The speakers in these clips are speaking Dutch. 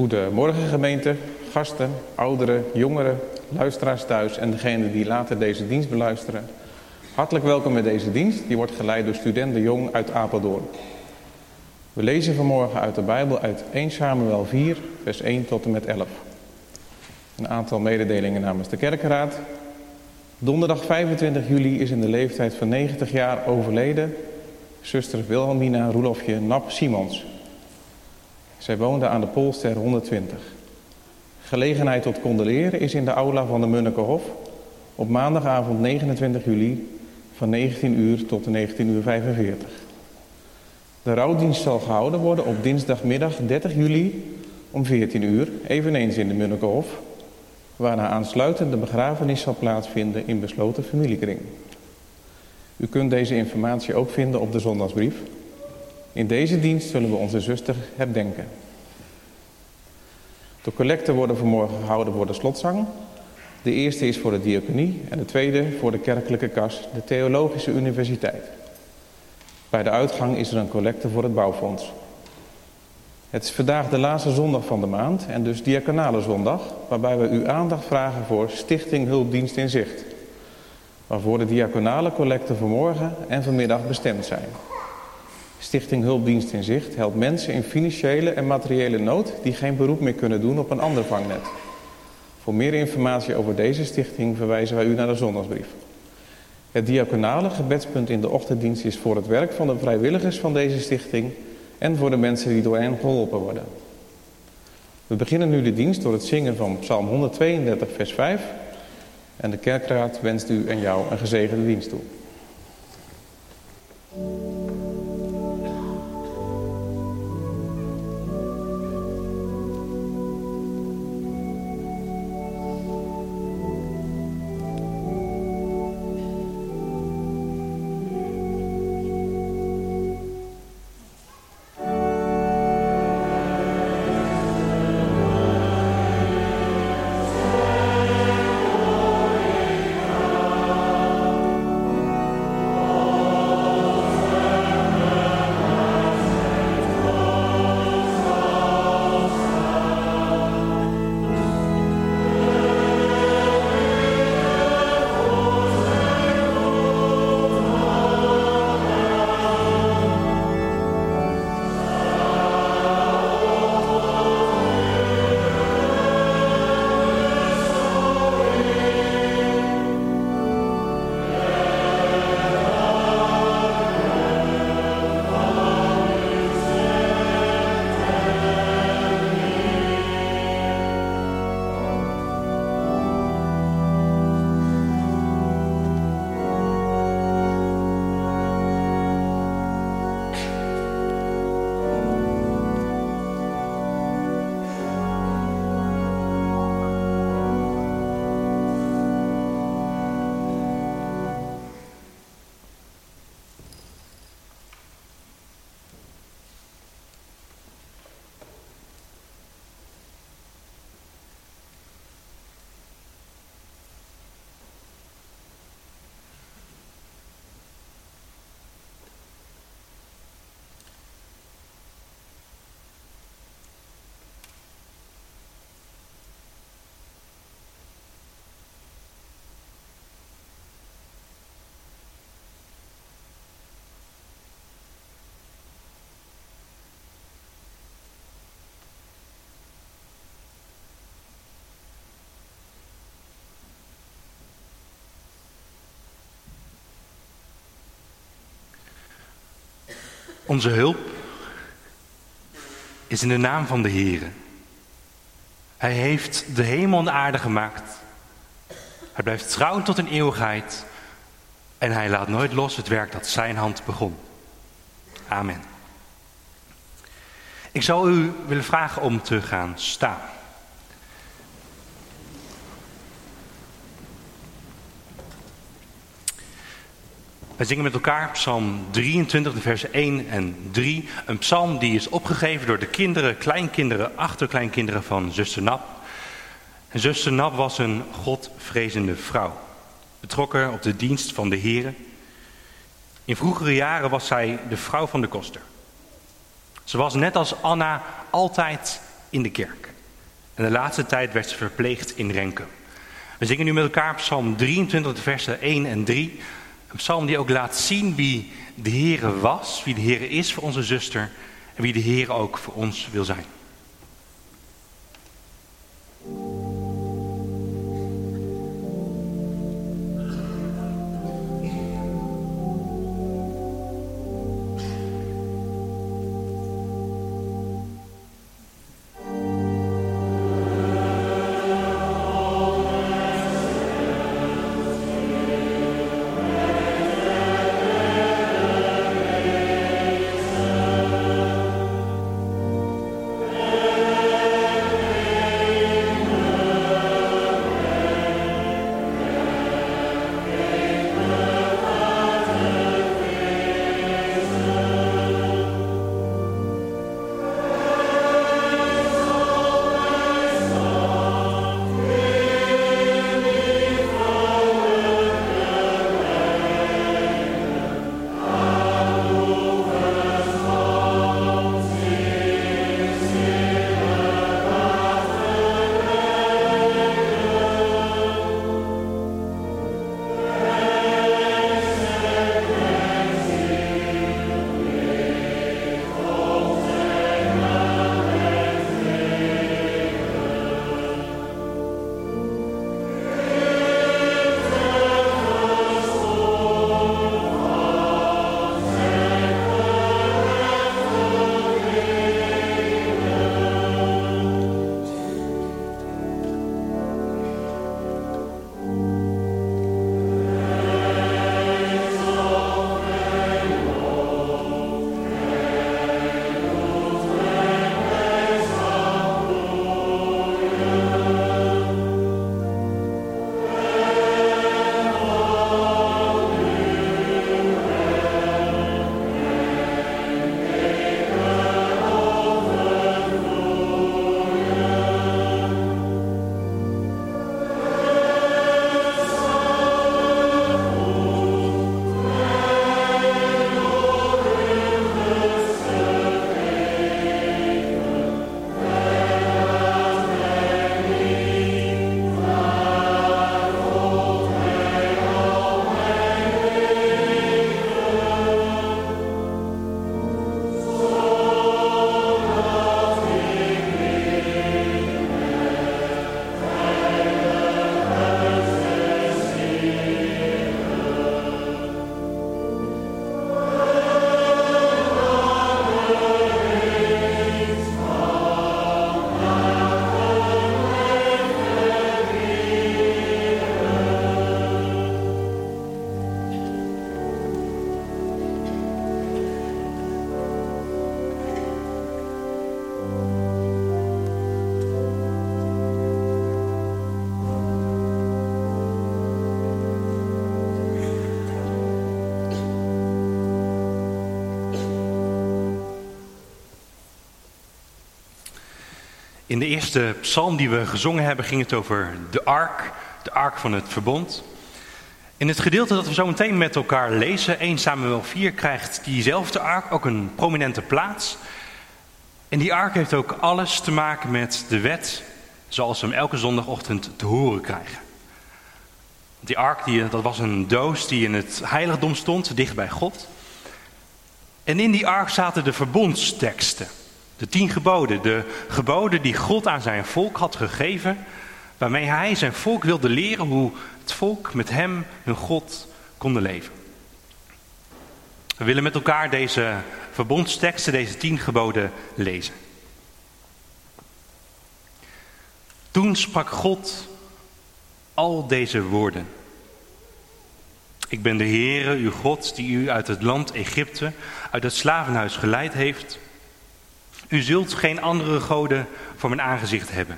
Goedemorgen gemeente, gasten, ouderen, jongeren, luisteraars thuis en degenen die later deze dienst beluisteren. Hartelijk welkom bij deze dienst. Die wordt geleid door student De Jong uit Apeldoorn. We lezen vanmorgen uit de Bijbel uit 1 Samuel 4, vers 1 tot en met 11. Een aantal mededelingen namens de kerkenraad. Donderdag 25 juli is in de leeftijd van 90 jaar overleden zuster Wilhelmina Roelofje Nap Simons. Zij woonde aan de Poolster 120. Gelegenheid tot condoleren is in de aula van de Munnikenhof op maandagavond 29 juli van 19 uur tot 19:45 uur. De rouwdienst zal gehouden worden op dinsdagmiddag 30 juli om 14 uur, eveneens in de Munnikenhof, waarna aansluitend de begrafenis zal plaatsvinden in besloten familiekring. U kunt deze informatie ook vinden op de zondagsbrief. In deze dienst zullen we onze zuster herdenken. De collecten worden vanmorgen gehouden voor de slotzang. De eerste is voor de diaconie en de tweede voor de kerkelijke kas, de Theologische Universiteit. Bij de uitgang is er een collecte voor het bouwfonds. Het is vandaag de laatste zondag van de maand en dus diaconale zondag, waarbij we uw aandacht vragen voor Stichting Hulpdienst in Zicht, waarvoor de diaconale collecten vanmorgen en vanmiddag bestemd zijn. Stichting Hulpdienst in Zicht helpt mensen in financiële en materiële nood die geen beroep meer kunnen doen op een ander vangnet. Voor meer informatie over deze stichting verwijzen wij u naar de zondagsbrief. Het diaconale gebedspunt in de ochtenddienst is voor het werk van de vrijwilligers van deze stichting en voor de mensen die door hen geholpen worden. We beginnen nu de dienst door het zingen van Psalm 132 vers 5 en de kerkraad wenst u en jou een gezegende dienst toe. Onze hulp is in de naam van de Heere. Hij heeft de hemel en de aarde gemaakt. Hij blijft trouw tot in eeuwigheid. En hij laat nooit los het werk dat zijn hand begon. Amen. Ik zou u willen vragen om te gaan staan. Wij zingen met elkaar psalm 23, de versen 1 en 3. Een psalm die is opgegeven door de kinderen, kleinkinderen, achterkleinkinderen van zuster Nap. En zuster Nap was een godvrezende vrouw. Betrokken op de dienst van de Heere. In vroegere jaren was zij de vrouw van de koster. Ze was net als Anna altijd in de kerk. En de laatste tijd werd ze verpleegd in Renkum. We zingen nu met elkaar Psalm 23, versen 1 en 3. Een psalm die ook laat zien wie de Heere was, wie de Heere is voor onze zuster en wie de Heere ook voor ons wil zijn. In de eerste psalm die we gezongen hebben ging het over de ark van het verbond. In het gedeelte dat we zo meteen met elkaar lezen, 1 Samuel 4, krijgt diezelfde ark ook een prominente plaats. En die ark heeft ook alles te maken met de wet, zoals we hem elke zondagochtend te horen krijgen. Die ark, dat was een doos die in het heiligdom stond, dicht bij God. En in die ark zaten de verbondsteksten. De 10 geboden, de geboden die God aan zijn volk had gegeven, waarmee hij zijn volk wilde leren hoe het volk met hem, hun God, konden leven. We willen met elkaar deze verbondsteksten, deze 10 geboden lezen. Toen sprak God al deze woorden. Ik ben de Heere, uw God, die u uit het land Egypte, uit het slavenhuis geleid heeft. U zult geen andere goden voor mijn aangezicht hebben.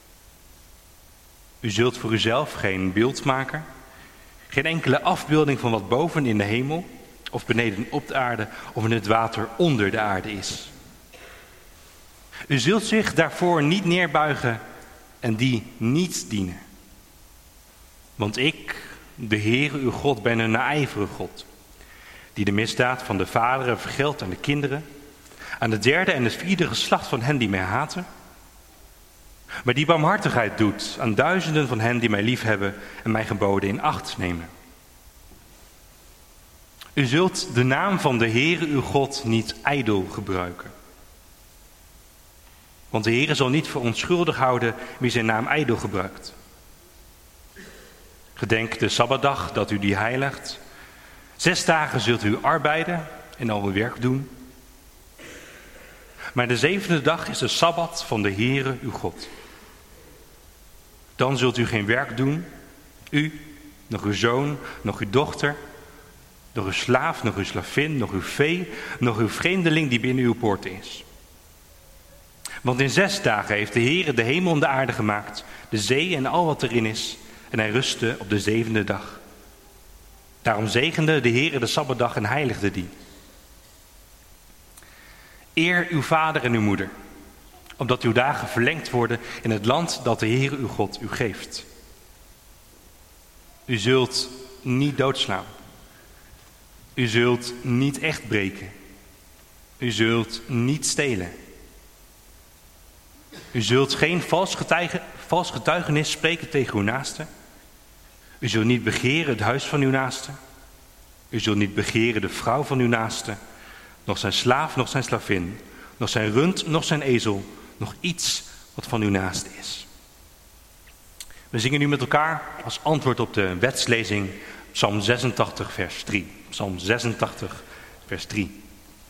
U zult voor uzelf geen beeld maken, geen enkele afbeelding van wat boven in de hemel, of beneden op de aarde, of in het water onder de aarde is. U zult zich daarvoor niet neerbuigen en die niet dienen. Want ik, de Heere uw God, ben een naijverige God, die de misdaad van de vaderen vergeldt aan de kinderen, aan het 3e en het 4e geslacht van hen die mij haten, maar die barmhartigheid doet aan duizenden van hen die mij liefhebben en mijn geboden in acht nemen. U zult de naam van de Heere uw God niet ijdel gebruiken. Want de Heere zal niet voor onschuldig houden wie zijn naam ijdel gebruikt. Gedenk de Sabbatdag dat u die heiligt. 6 dagen zult u arbeiden en al uw werk doen. Maar de 7e dag is de Sabbat van de Heere uw God. Dan zult u geen werk doen, u, nog uw zoon, nog uw dochter, nog uw slaaf, nog uw slavin, nog uw vee, nog uw vreemdeling die binnen uw poorten is. Want in 6 dagen heeft de Heere de hemel en de aarde gemaakt, de zee en al wat erin is, en hij rustte op de 7e dag. Daarom zegende de Heere de Sabbatdag en heiligde die. Eer uw vader en uw moeder, opdat uw dagen verlengd worden in het land dat de Heere uw God u geeft. U zult niet doodslaan. U zult niet echt breken. U zult niet stelen. U zult geen vals getuigenis spreken tegen uw naaste. U zult niet begeren het huis van uw naaste. U zult niet begeren de vrouw van uw naaste, nog zijn slaaf, nog zijn slavin, nog zijn rund, nog zijn ezel, nog iets wat van uw naaste is. We zingen nu met elkaar als antwoord op de wetslezing Psalm 86 vers 3. Psalm 86 vers 3.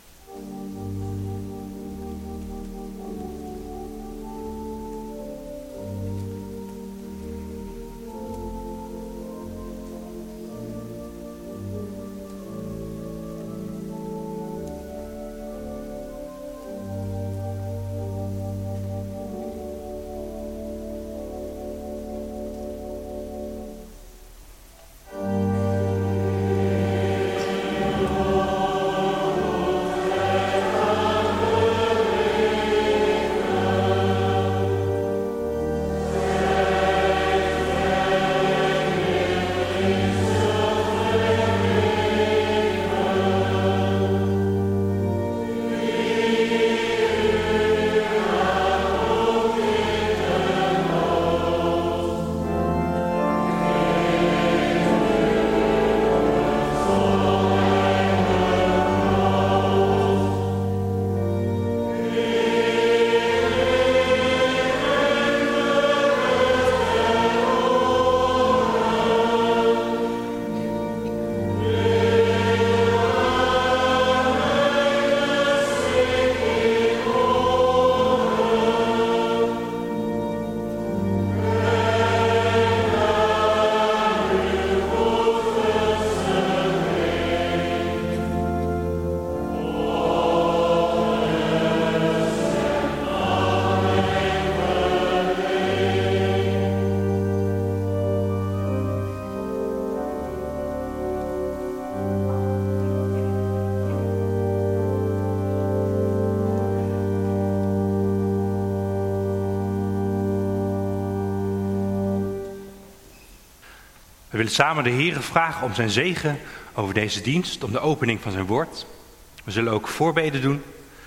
We willen samen de Heere vragen om zijn zegen over deze dienst, om de opening van zijn woord. We zullen ook voorbeden doen.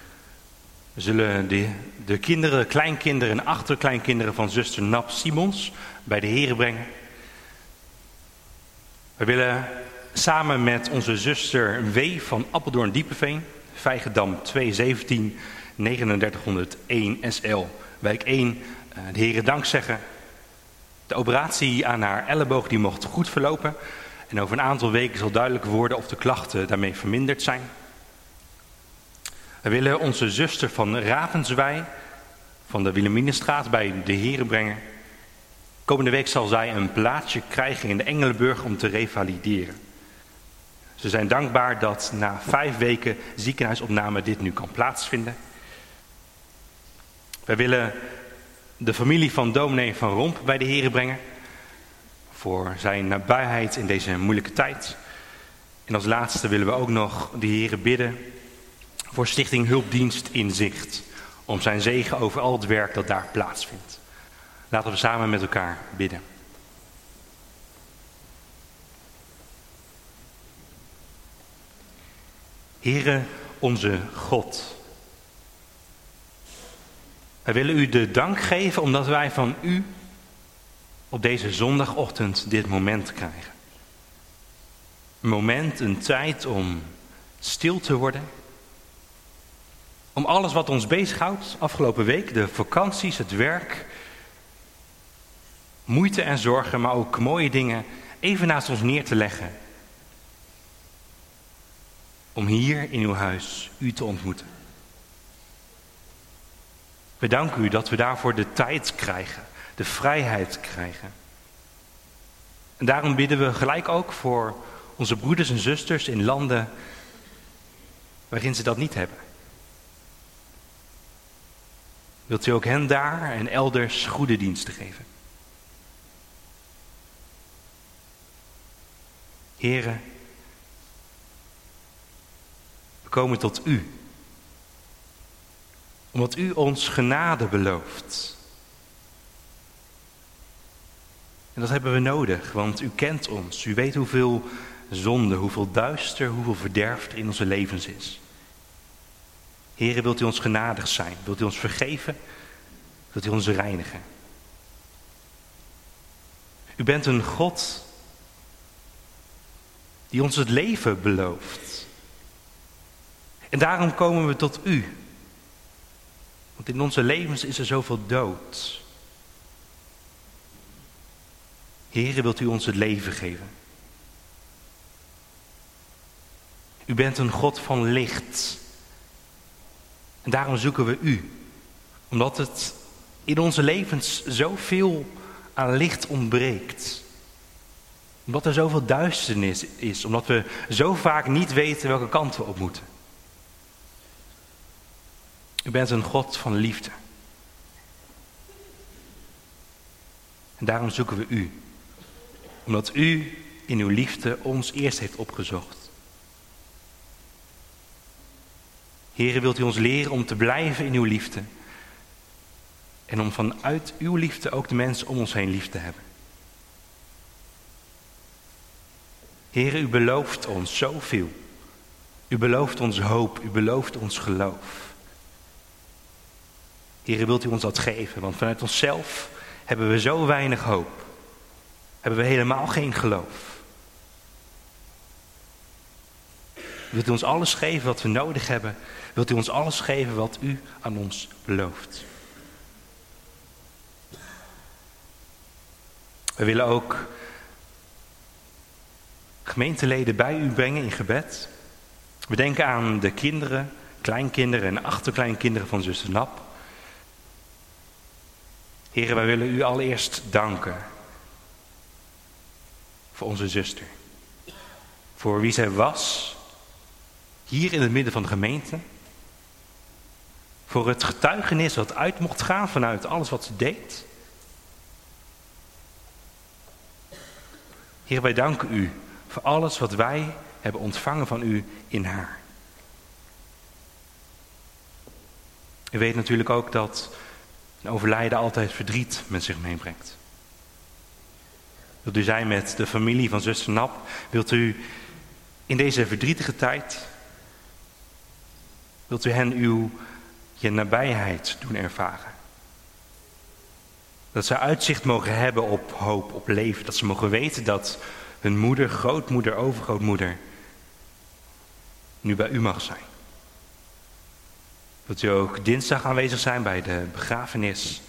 We zullen de kinderen, kleinkinderen en achterkleinkinderen van zuster Nap Simons bij de Heere brengen. We willen samen met onze zuster W van Apeldoorn-Diepenveen, Vijgendam 217 3901 SL, wijk 1, de Heere dank zeggen. De operatie aan haar elleboog die mocht goed verlopen. En over een aantal weken zal duidelijk worden of de klachten daarmee verminderd zijn. We willen onze zuster van Ravenswijk van de Wilhelminastraat bij de Heere brengen. Komende week zal zij een plaatsje krijgen in de Engelenburg om te revalideren. Ze zijn dankbaar dat na 5 weken ziekenhuisopname dit nu kan plaatsvinden. We willen de familie van dominee Van Romp bij de Heere brengen. Voor zijn nabijheid in deze moeilijke tijd. En als laatste willen we ook nog de Heere bidden voor Stichting Hulpdienst Inzicht. Om zijn zegen over al het werk dat daar plaatsvindt. Laten we samen met elkaar bidden. Heere onze God. Wij willen u de dank geven omdat wij van u op deze zondagochtend dit moment krijgen. Een moment, een tijd om stil te worden. Om alles wat ons bezighoudt afgelopen week, de vakanties, het werk, moeite en zorgen, maar ook mooie dingen, even naast ons neer te leggen. Om hier in uw huis u te ontmoeten. We danken u dat we daarvoor de tijd krijgen, de vrijheid krijgen. En daarom bidden we gelijk ook voor onze broeders en zusters in landen waarin ze dat niet hebben. Wilt u ook hen daar en elders goede diensten geven? Heren, we komen tot u. Omdat u ons genade belooft. En dat hebben we nodig, want u kent ons. U weet hoeveel zonde, hoeveel duister, hoeveel verderf er in onze levens is. Heren, wilt u ons genadig zijn? Wilt u ons vergeven? Wilt u ons reinigen? U bent een God die ons het leven belooft. En daarom komen we tot u. Want in onze levens is er zoveel dood. Heere, wilt u ons het leven geven? U bent een God van licht. En daarom zoeken we u. Omdat het in onze levens zoveel aan licht ontbreekt. Omdat er zoveel duisternis is. Omdat we zo vaak niet weten welke kant we op moeten. U bent een God van liefde. En daarom zoeken we u. Omdat u in uw liefde ons eerst heeft opgezocht. Heere, wilt u ons leren om te blijven in uw liefde. En om vanuit uw liefde ook de mensen om ons heen lief te hebben. Heere, u belooft ons zoveel. U belooft ons hoop, u belooft ons geloof. Heere, wilt u ons dat geven? Want vanuit onszelf hebben we zo weinig hoop. Hebben we helemaal geen geloof. Wilt u ons alles geven wat we nodig hebben? Wilt u ons alles geven wat u aan ons belooft? We willen ook gemeenteleden bij u brengen in gebed. We denken aan de kinderen, kleinkinderen en achterkleinkinderen van zuster Nap. Heren, wij willen u allereerst danken voor onze zuster. Voor wie zij was, hier in het midden van de gemeente. Voor het getuigenis dat uit mocht gaan vanuit alles wat ze deed. Heer, wij danken u voor alles wat wij hebben ontvangen van u in haar. U weet natuurlijk ook dat een overlijden altijd verdriet met zich meebrengt. Wilt u zijn met de familie van zuster Nap? Wilt u in deze verdrietige tijd, wilt u hen je nabijheid doen ervaren? Dat ze uitzicht mogen hebben op hoop, op leven. Dat ze mogen weten dat hun moeder, grootmoeder, overgrootmoeder nu bij u mag zijn. Wilt u ook dinsdag aanwezig zijn bij de begrafenis?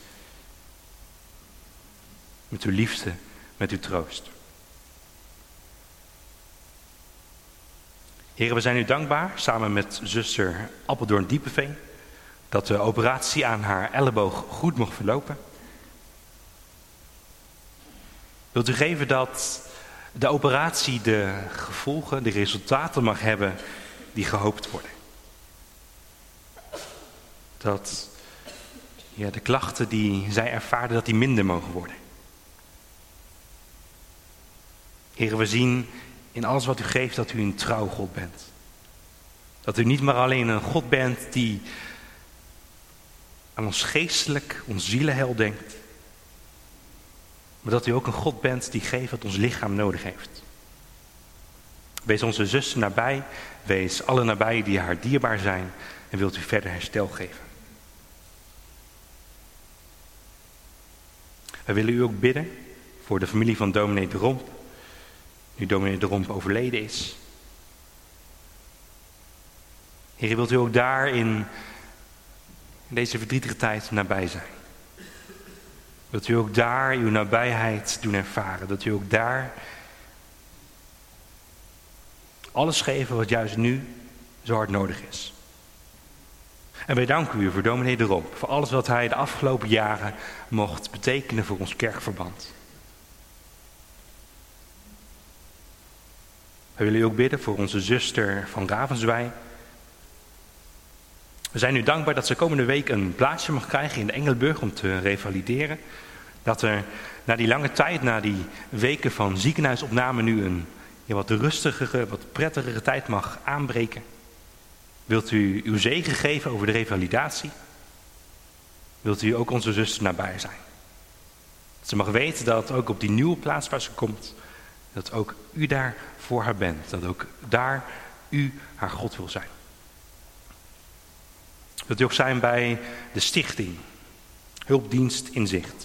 Met uw liefde, met uw troost. Heren, we zijn u dankbaar, samen met zuster Appeldoorn Diepeveen, dat de operatie aan haar elleboog goed mocht verlopen. Wilt u geven dat de operatie de gevolgen, de resultaten mag hebben die gehoopt worden? Dat de klachten die zij ervaarde, dat die minder mogen worden. Heren, we zien in alles wat u geeft dat u een trouw God bent. Dat u niet maar alleen een God bent die aan ons geestelijk, ons zielenheil denkt. Maar dat u ook een God bent die geeft wat ons lichaam nodig heeft. Wees onze zuster nabij. Wees alle nabij die haar dierbaar zijn. En wilt u verder herstel geven. Wij willen u ook bidden voor de familie van dominee de Romp, nu dominee de Romp overleden is. Heer, wilt u ook daar in deze verdrietige tijd nabij zijn? Wilt u ook daar uw nabijheid doen ervaren? Dat u ook daar alles geven wat juist nu zo hard nodig is. En wij danken u voor dominee de Romp, voor alles wat hij de afgelopen jaren mocht betekenen voor ons kerkverband. We willen u ook bidden voor onze zuster van Ravenswijk. We zijn u dankbaar dat ze komende week een plaatsje mag krijgen in de Engelenburg om te revalideren. Dat er na die lange tijd, na die weken van ziekenhuisopname nu een wat rustigere, wat prettigere tijd mag aanbreken. Wilt u uw zegen geven over de revalidatie? Wilt u ook onze zuster nabij zijn? Dat ze mag weten dat ook op die nieuwe plaats waar ze komt, dat ook u daar voor haar bent. Dat ook daar u haar God wil zijn. Wilt u ook zijn bij de stichting Hulpdienst in Zicht.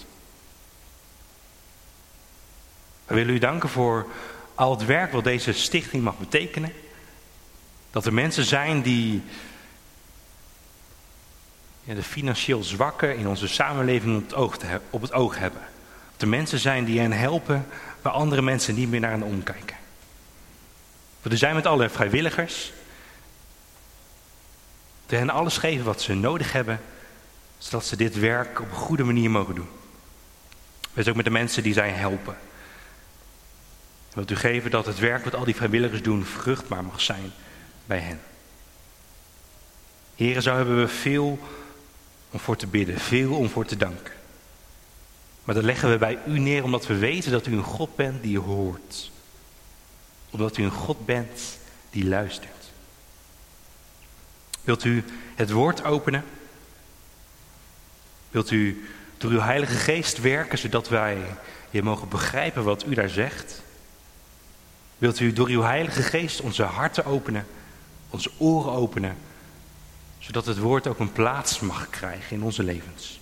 We willen u danken voor al het werk wat deze stichting mag betekenen. Dat er mensen zijn die de financieel zwakken in onze samenleving op het oog hebben. Dat er mensen zijn die hen helpen waar andere mensen niet meer naar hen omkijken. Dat er zijn met alle vrijwilligers. Dat hen alles geven wat ze nodig hebben, zodat ze dit werk op een goede manier mogen doen. Wees ook met de mensen die zij helpen. Wilt u geven dat het werk wat al die vrijwilligers doen vruchtbaar mag zijn bij hen. Heren, zo hebben we veel om voor te bidden, veel om voor te danken. Maar dat leggen we bij u neer omdat we weten dat u een God bent die hoort. Omdat u een God bent die luistert. Wilt u het woord openen? Wilt u door uw Heilige Geest werken zodat wij hier mogen begrijpen wat u daar zegt? Wilt u door uw Heilige Geest onze harten openen, onze oren openen, zodat het woord ook een plaats mag krijgen in onze levens?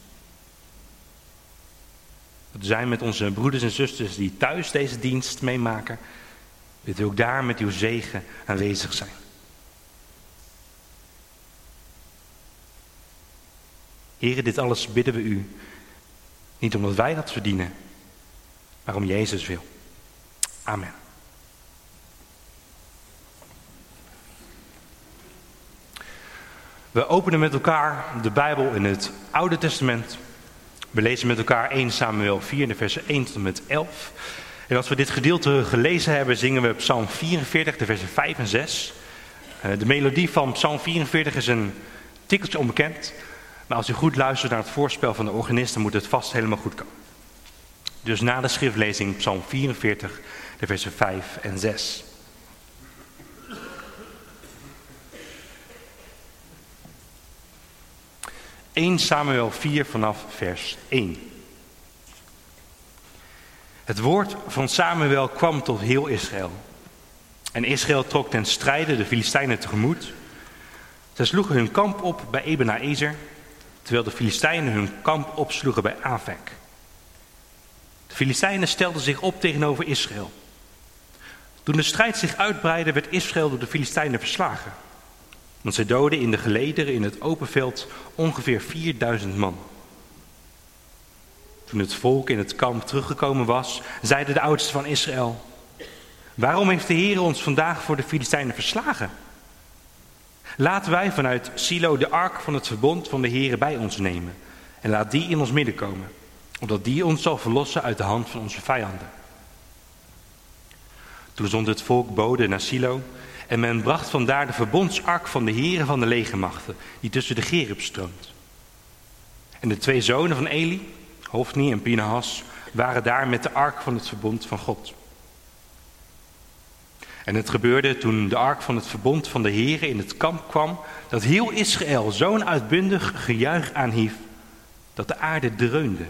We zijn met onze broeders en zusters die thuis deze dienst meemaken. Wilt u ook daar met uw zegen aanwezig zijn? Heren, dit alles bidden we u. Niet omdat wij dat verdienen, maar om Jezus wil. Amen. We openen met elkaar de Bijbel in het Oude Testament. We lezen met elkaar 1 Samuel 4, de versen 1 tot en met 11. En als we dit gedeelte gelezen hebben, zingen we Psalm 44, de versen 5 en 6. De melodie van Psalm 44 is een tikkeltje onbekend. Maar als u goed luistert naar het voorspel van de organist, dan moet het vast helemaal goed komen. Dus na de schriftlezing Psalm 44, de versen 5 en 6. (1 Samuel 4 vanaf vers 1). Het woord van Samuel kwam tot heel Israël. En Israël trok ten strijde de Filistijnen tegemoet. Zij sloegen hun kamp op bij Ebenezer, terwijl de Filistijnen hun kamp opsloegen bij Afek. De Filistijnen stelden zich op tegenover Israël. Toen de strijd zich uitbreidde, werd Israël door de Filistijnen verslagen. Want zij doden in de gelederen in het open veld ongeveer 4000 man. Toen het volk in het kamp teruggekomen was, zeiden de oudsten van Israël: waarom heeft de Heer ons vandaag voor de Filistijnen verslagen? Laten wij vanuit Silo de ark van het verbond van de Heer bij ons nemen. En laat die in ons midden komen, opdat die ons zal verlossen uit de hand van onze vijanden. Toen zond het volk boden naar Silo. En men bracht vandaar de verbondsark van de Heere van de legermachten, die tussen de gerub stroomt. En de 2 zonen van Eli, Hofni en Pinehas, waren daar met de ark van het verbond van God. En het gebeurde toen de ark van het verbond van de Heere in het kamp kwam, dat heel Israël zo'n uitbundig gejuich aanhief, dat de aarde dreunde.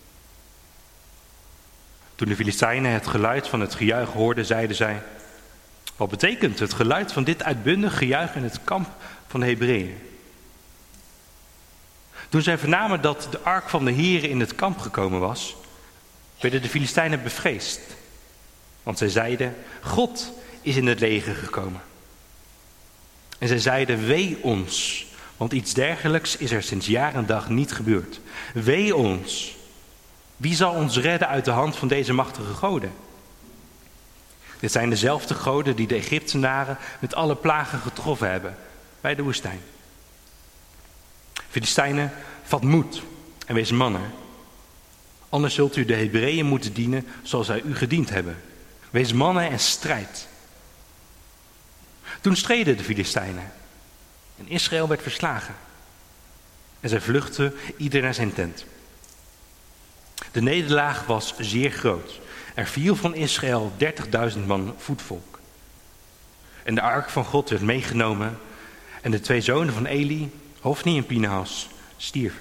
Toen de Filistijnen het geluid van het gejuich hoorden, zeiden zij: wat betekent het geluid van dit uitbundig gejuich in het kamp van de Hebreeën? Toen zij vernamen dat de ark van de Heere in het kamp gekomen was, werden de Filistijnen bevreesd. Want zij zeiden, God is in het leger gekomen. En zij zeiden, wee ons, want iets dergelijks is er sinds jaar en dag niet gebeurd. Wee ons, wie zal ons redden uit de hand van deze machtige goden? Dit zijn dezelfde goden die de Egyptenaren met alle plagen getroffen hebben bij de woestijn. Filistijnen, vat moed en wees mannen. Anders zult u de Hebreeën moeten dienen zoals zij u gediend hebben. Wees mannen en strijd. Toen streden de Filistijnen en Israël werd verslagen. En zij vluchtten ieder naar zijn tent. De nederlaag was zeer groot. Er viel van Israël 30.000 man voetvolk. En de ark van God werd meegenomen en de 2 zonen van Eli, Hofni en Pinehas, stierven.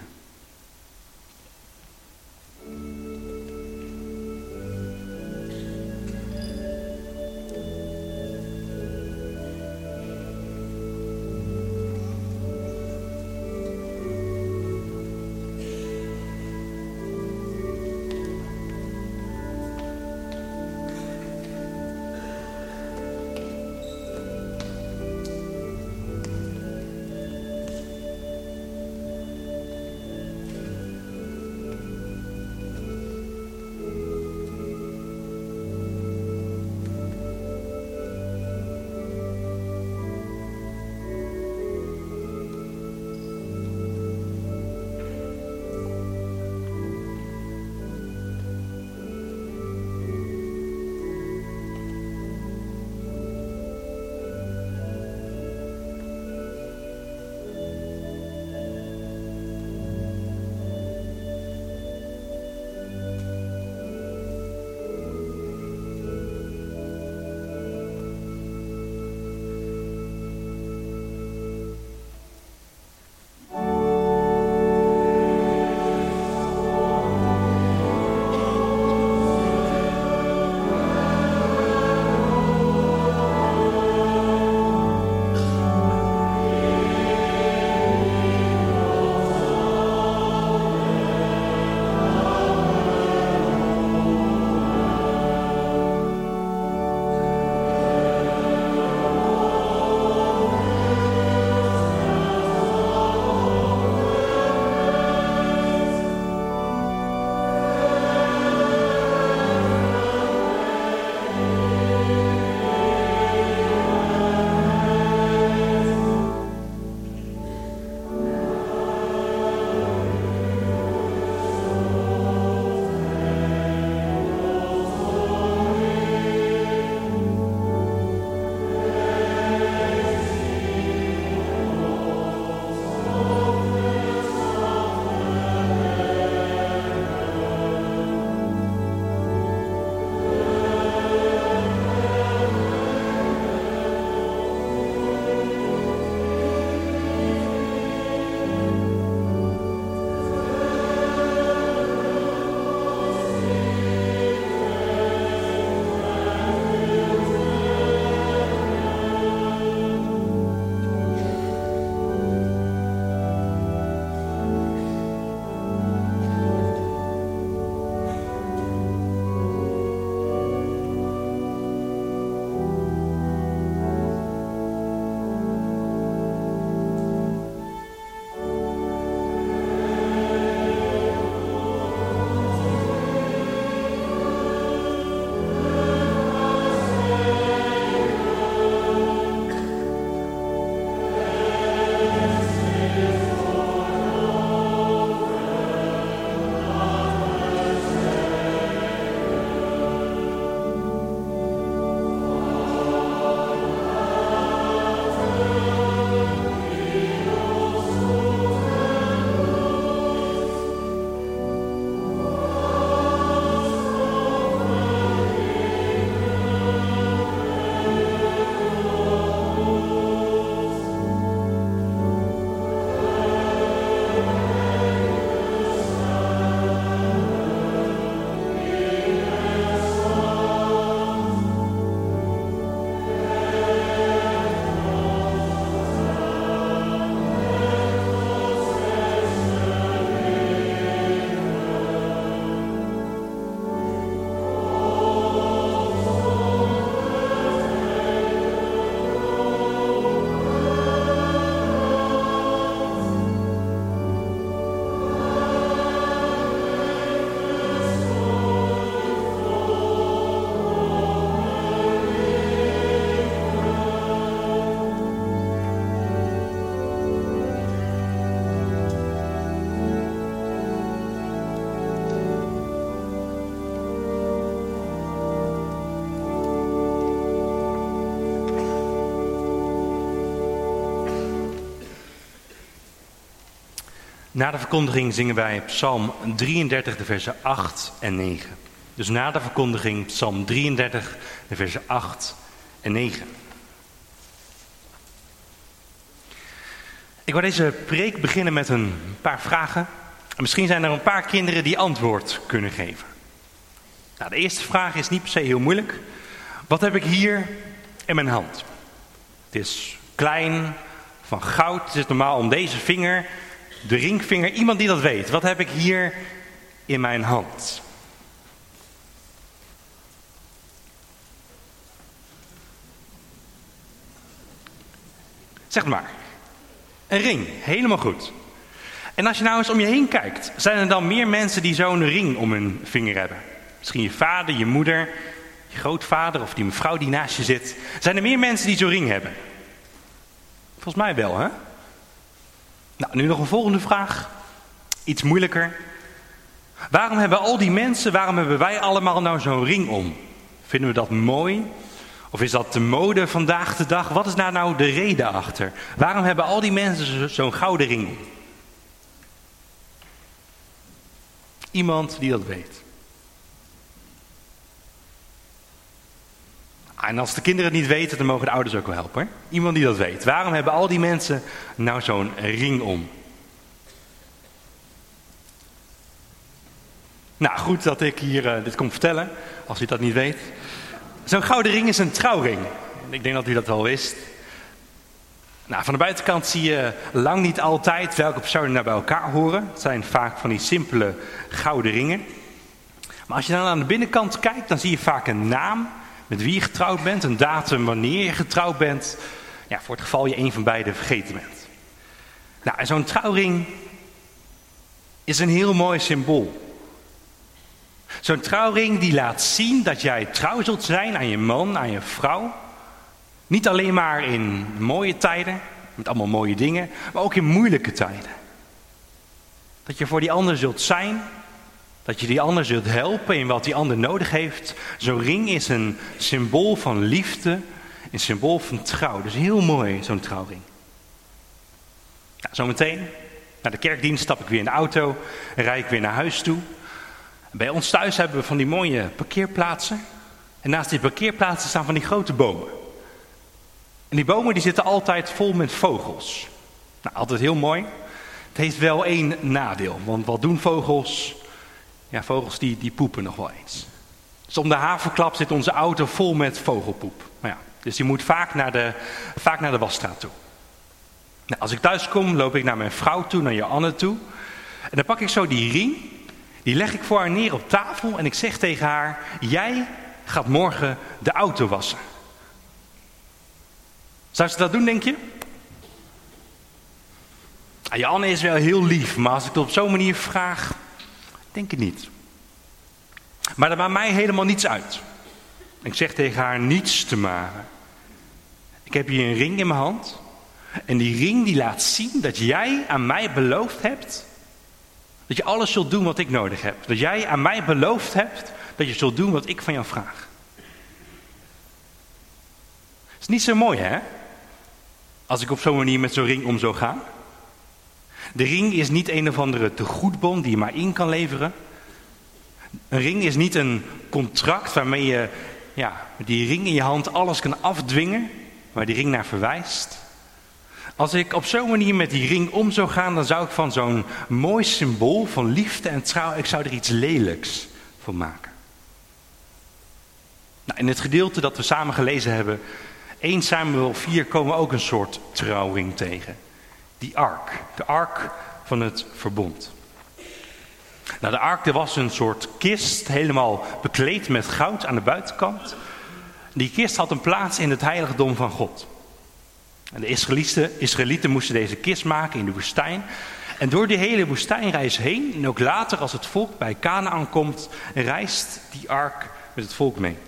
Na de verkondiging zingen wij Psalm 33, de versen 8 en 9. Dus na de verkondiging Psalm 33, de versen 8 en 9. Ik wil deze preek beginnen met een paar vragen. En misschien zijn er een paar kinderen die antwoord kunnen geven. Nou, de eerste vraag is niet per se heel moeilijk. Wat heb ik hier in mijn hand? Het is klein, van goud. Het is normaal om deze vinger, de ringvinger. Iemand die dat weet. Wat heb ik hier in mijn hand? Zeg maar. Een ring. Helemaal goed. En als je nou eens om je heen kijkt. Zijn er dan meer mensen die zo'n ring om hun vinger hebben? Misschien je vader, je moeder, je grootvader of die mevrouw die naast je zit. Zijn er meer mensen die zo'n ring hebben? Volgens mij wel, hè? Nou, nu nog een volgende vraag. Iets moeilijker. Waarom hebben al die mensen, waarom hebben wij allemaal nou zo'n ring om? Vinden we dat mooi? Of is dat de mode vandaag de dag? Wat is daar nou de reden achter? Waarom hebben al die mensen zo'n gouden ring om? Iemand die dat weet. En als de kinderen het niet weten, dan mogen de ouders ook wel helpen. Hè? Iemand die dat weet. Waarom hebben al die mensen nou zo'n ring om? Nou, goed dat ik hier dit kom vertellen, als u dat niet weet. Zo'n gouden ring is een trouwring. Ik denk dat u dat wel wist. Nou, van de buitenkant zie je lang niet altijd welke personen daar bij elkaar horen. Het zijn vaak van die simpele gouden ringen. Maar als je dan aan de binnenkant kijkt, dan zie je vaak een naam met wie je getrouwd bent, een datum wanneer je getrouwd bent. Ja, voor het geval je een van beiden vergeten bent. Nou, en zo'n trouwring is een heel mooi symbool. Zo'n trouwring die laat zien dat jij trouw zult zijn aan je man, aan je vrouw. Niet alleen maar in mooie tijden, met allemaal mooie dingen, maar ook in moeilijke tijden. Dat je voor die ander zult zijn, dat je die ander zult helpen in wat die ander nodig heeft. Zo'n ring is een symbool van liefde, een symbool van trouw. Dus heel mooi, zo'n trouwring. Nou, zometeen, na de kerkdienst stap ik weer in de auto en rijd ik weer naar huis toe. Bij ons thuis hebben we van die mooie parkeerplaatsen. En naast die parkeerplaatsen staan van die grote bomen. En die bomen die zitten altijd vol met vogels. Nou, altijd heel mooi. Het heeft wel één nadeel. Want wat doen vogels? Ja, vogels die poepen nog wel eens. Dus om de haverklap zit onze auto vol met vogelpoep. Nou ja, dus die moet vaak naar de wasstraat toe. Nou, als ik thuis kom, loop ik naar mijn vrouw toe, naar Joanne toe. En dan pak ik zo die ring. Die leg ik voor haar neer op tafel en ik zeg tegen haar: jij gaat morgen de auto wassen. Zou ze dat doen, denk je? Joanne is wel heel lief, maar als ik het op zo'n manier vraag, denk ik niet. Maar dat maakt mij helemaal niets uit. Ik zeg tegen haar niets te maken. Ik heb hier een ring in mijn hand. En die ring die laat zien dat jij aan mij beloofd hebt dat je alles zult doen wat ik nodig heb. Dat jij aan mij beloofd hebt dat je zult doen wat ik van jou vraag. Is niet zo mooi, hè? Als ik op zo'n manier met zo'n ring om zou gaan. De ring is niet een of andere tegoedbon die je maar in kan leveren. Een ring is niet een contract waarmee je met die ring in je hand alles kan afdwingen, waar die ring naar verwijst. Als ik op zo'n manier met die ring om zou gaan, dan zou ik van zo'n mooi symbool van liefde en trouw, ik zou er iets lelijks van maken. Nou, in het gedeelte dat we samen gelezen hebben, 1 Samuel 4, komen we ook een soort trouwring tegen. Die ark, de ark van het verbond. Nou, de ark, er was een soort kist, helemaal bekleed met goud aan de buitenkant. Die kist had een plaats in het heiligdom van God. En de Israëlieten moesten deze kist maken in de woestijn. En door die hele woestijnreis heen, en ook later als het volk bij Kanaan komt, reist die ark met het volk mee.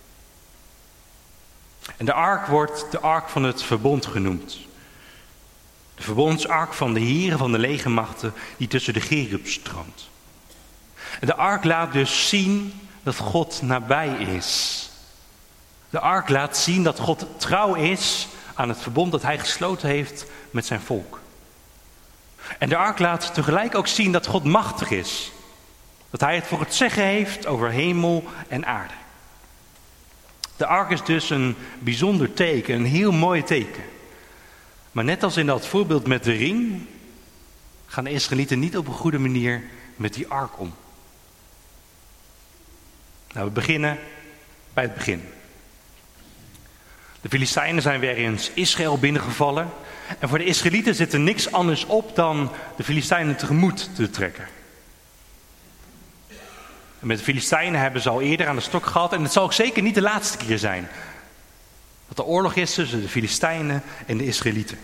En de ark wordt de ark van het verbond genoemd. De verbondsark van de Heere van de legermachten die tussen de cherubs stroomt. En de ark laat dus zien dat God nabij is. De ark laat zien dat God trouw is aan het verbond dat hij gesloten heeft met zijn volk. En de ark laat tegelijk ook zien dat God machtig is. Dat hij het voor het zeggen heeft over hemel en aarde. De ark is dus een bijzonder teken, een heel mooi teken. Maar net als in dat voorbeeld met de ring, gaan de Israëlieten niet op een goede manier met die ark om. Nou, we beginnen bij het begin. De Filistijnen zijn weer eens Israël binnengevallen. En voor de Israëlieten zit er niks anders op dan de Filistijnen tegemoet te trekken. En met de Filistijnen hebben ze al eerder aan de stok gehad. En het zal ook zeker niet de laatste keer zijn dat er oorlog is tussen de Filistijnen en de Israëlieten.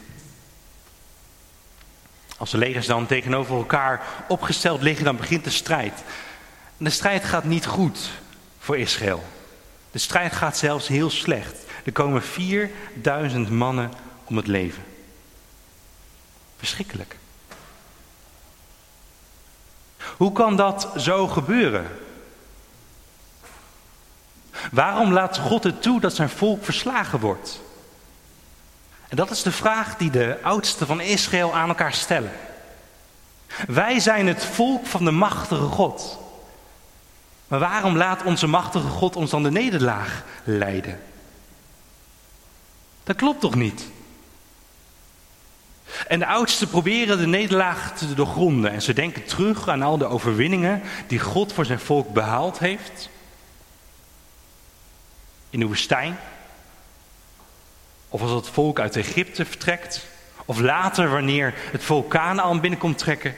Als de legers dan tegenover elkaar opgesteld liggen, dan begint de strijd. En de strijd gaat niet goed voor Israël. De strijd gaat zelfs heel slecht. Er komen 4000 mannen om het leven. Verschrikkelijk. Hoe kan dat zo gebeuren? Waarom laat God het toe dat zijn volk verslagen wordt? En dat is de vraag die de oudsten van Israël aan elkaar stellen. Wij zijn het volk van de machtige God. Maar waarom laat onze machtige God ons dan de nederlaag leiden? Dat klopt toch niet? En de oudsten proberen de nederlaag te doorgronden. En ze denken terug aan al de overwinningen die God voor zijn volk behaald heeft. In de woestijn. Of als het volk uit Egypte vertrekt. Of later wanneer het volk Kanaän binnenkomt trekken.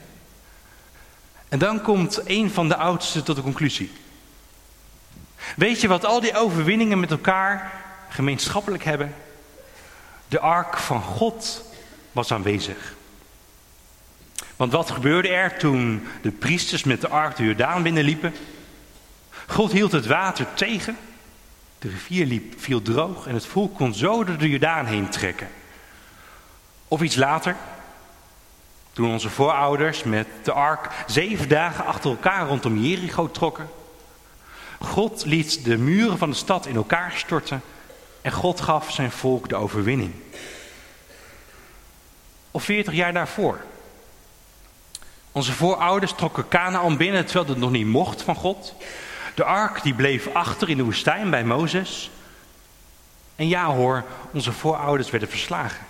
En dan komt een van de oudsten tot de conclusie. Weet je wat al die overwinningen met elkaar gemeenschappelijk hebben? De ark van God was aanwezig. Want wat gebeurde er toen de priesters met de ark de Jordaan binnenliepen? God hield het water tegen. De rivier viel droog en het volk kon zo door de Jordaan heen trekken. Of iets later, toen onze voorouders met de ark 7 dagen achter elkaar rondom Jericho trokken. God liet de muren van de stad in elkaar storten en God gaf zijn volk de overwinning. Of 40 jaar daarvoor. Onze voorouders trokken Kanaän binnen terwijl het nog niet mocht van God. De ark die bleef achter in de woestijn bij Mozes. En ja hoor, onze voorouders werden verslagen.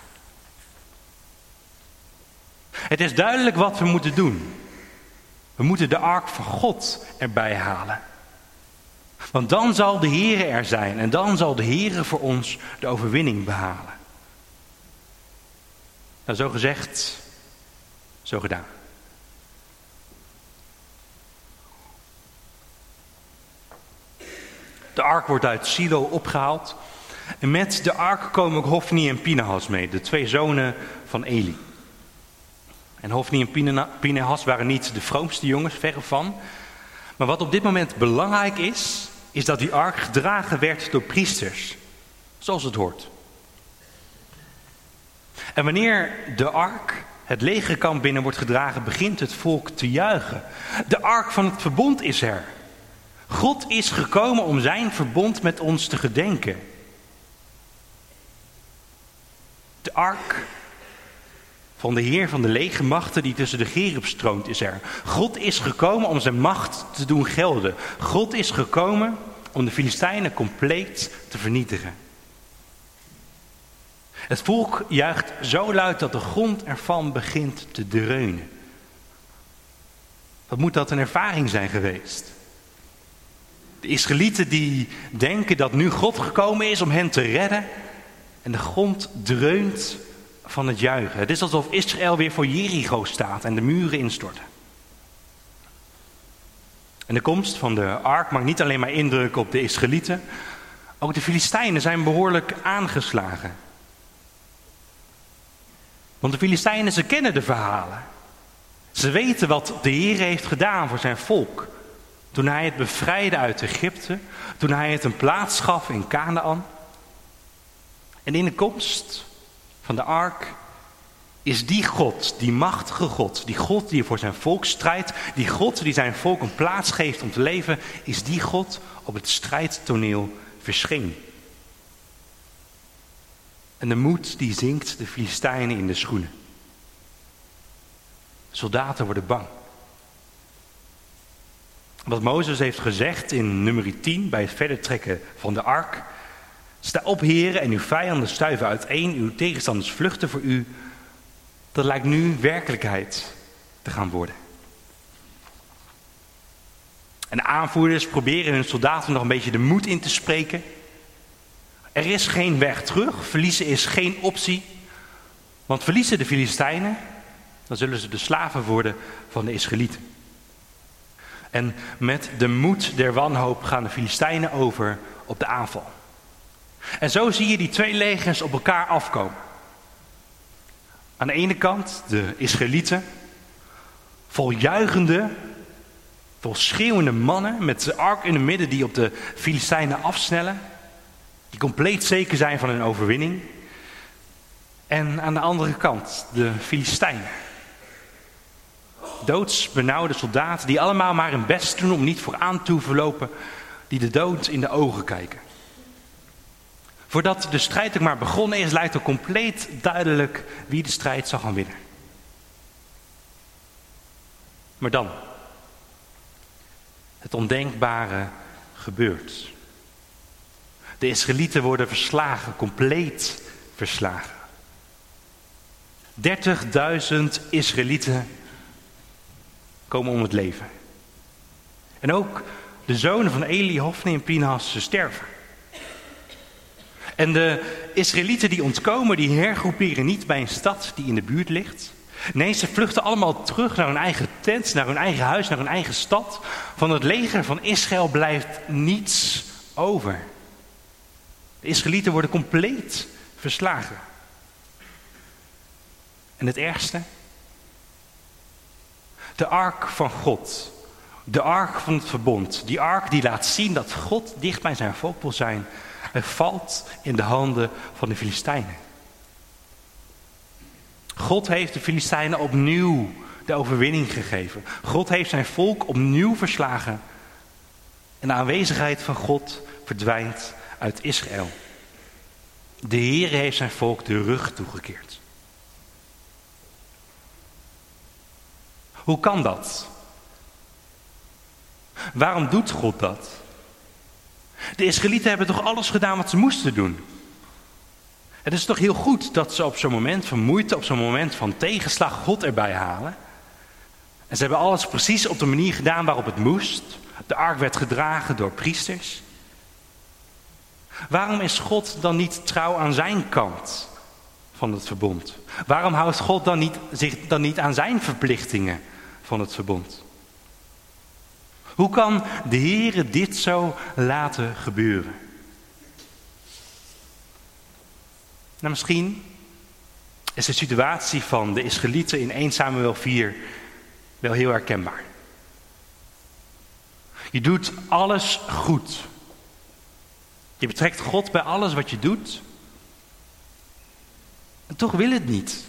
Het is duidelijk wat we moeten doen. We moeten de ark van God erbij halen. Want dan zal de Heere er zijn en dan zal de Heere voor ons de overwinning behalen. Nou, zo gezegd, zo gedaan. De ark wordt uit Silo opgehaald. En met de ark komen ook Hofni en Pinehas mee, de 2 zonen van Eli. En Hofni en Pinehas waren niet de vroomste jongens, verre van. Maar wat op dit moment belangrijk is dat die ark gedragen werd door priesters. Zoals het hoort. En wanneer de ark het legerkamp binnen wordt gedragen, begint het volk te juichen. De ark van het verbond is er. God is gekomen om zijn verbond met ons te gedenken. De ark van de Heer van de legermachten die tussen de gerubs troont is er. God is gekomen om zijn macht te doen gelden. God is gekomen om de Filistijnen compleet te vernietigen. Het volk juicht zo luid dat de grond ervan begint te dreunen. Wat moet dat een ervaring zijn geweest? De Israëlieten die denken dat nu God gekomen is om hen te redden. En de grond dreunt van het juichen. Het is alsof Israël weer voor Jericho staat en de muren instorten. En de komst van de ark maakt niet alleen maar indruk op de Israëlieten. Ook de Filistijnen zijn behoorlijk aangeslagen. Want de Filistijnen, ze kennen de verhalen. Ze weten wat de Heer heeft gedaan voor zijn volk. Toen hij het bevrijdde uit Egypte. Toen hij het een plaats gaf in Kanaän. En in de komst van de ark is die God, die machtige God, die God die voor zijn volk strijdt, die God die zijn volk een plaats geeft om te leven, is die God op het strijdtoneel verschenen. En de moed die zinkt de Filistijnen in de schoenen. Soldaten worden bang. Wat Mozes heeft gezegd in nummer 10 bij het verder trekken van de ark. Sta op, heren, en uw vijanden stuiven uiteen, uw tegenstanders vluchten voor u. Dat lijkt nu werkelijkheid te gaan worden. En de aanvoerders proberen hun soldaten nog een beetje de moed in te spreken. Er is geen weg terug, verliezen is geen optie. Want verliezen de Filistijnen, dan zullen ze de slaven worden van de Israëlieten. En met de moed der wanhoop gaan de Filistijnen over op de aanval. En zo zie je die twee legers op elkaar afkomen. Aan de ene kant de Israëlieten, vol juichende, vol schreeuwende mannen met de ark in het midden die op de Filistijnen afsnellen. Die compleet zeker zijn van hun overwinning. En aan de andere kant de Filistijnen. Doodsbenauwde soldaten die allemaal maar hun best doen om niet vooraan te verlopen, die de dood in de ogen kijken. Voordat de strijd ook maar begonnen is, lijkt het compleet duidelijk wie de strijd zal gaan winnen. Maar dan, het ondenkbare gebeurt. De Israëlieten worden verslagen, compleet verslagen. 30.000 Israëlieten komen om het leven. En ook de zonen van Eli, Hofni en Pinhas sterven. En de Israëlieten die ontkomen, die hergroeperen niet bij een stad die in de buurt ligt. Nee, ze vluchten allemaal terug naar hun eigen tent, naar hun eigen huis, naar hun eigen stad. Van het leger van Israël blijft niets over. De Israëlieten worden compleet verslagen. En het ergste? De ark van God. De ark van het verbond. Die ark die laat zien dat God dicht bij zijn volk wil zijn. Hij valt in de handen van de Filistijnen. God heeft de Filistijnen opnieuw de overwinning gegeven. God heeft zijn volk opnieuw verslagen. En de aanwezigheid van God verdwijnt uit Israël. De Heer heeft zijn volk de rug toegekeerd. Hoe kan dat? Waarom doet God dat? De Israëlieten hebben toch alles gedaan wat ze moesten doen? Het is toch heel goed dat ze op zo'n moment van moeite, op zo'n moment van tegenslag God erbij halen. En ze hebben alles precies op de manier gedaan waarop het moest. De ark werd gedragen door priesters. Waarom is God dan niet trouw aan zijn kant van het verbond? Waarom houdt God zich dan niet aan zijn verplichtingen van het verbond? Hoe kan de Heere dit zo laten gebeuren? Nou, misschien is de situatie van de Israëlieten in 1 Samuel 4 wel heel herkenbaar. Je doet alles goed. Je betrekt God bij alles wat je doet. En toch wil het niet.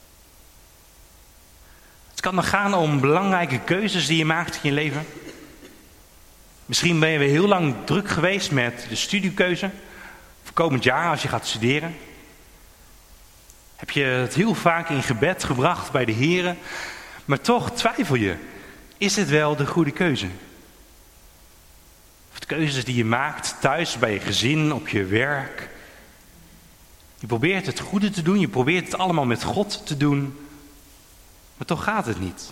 Het kan dan gaan om belangrijke keuzes die je maakt in je leven. Misschien ben je weer heel lang druk geweest met de studiekeuze. Voor komend jaar als je gaat studeren. Heb je het heel vaak in gebed gebracht bij de Heere. Maar toch twijfel je. Is het wel de goede keuze? Of de keuzes die je maakt thuis, bij je gezin, op je werk. Je probeert het goede te doen. Je probeert het allemaal met God te doen. Maar toch gaat het niet.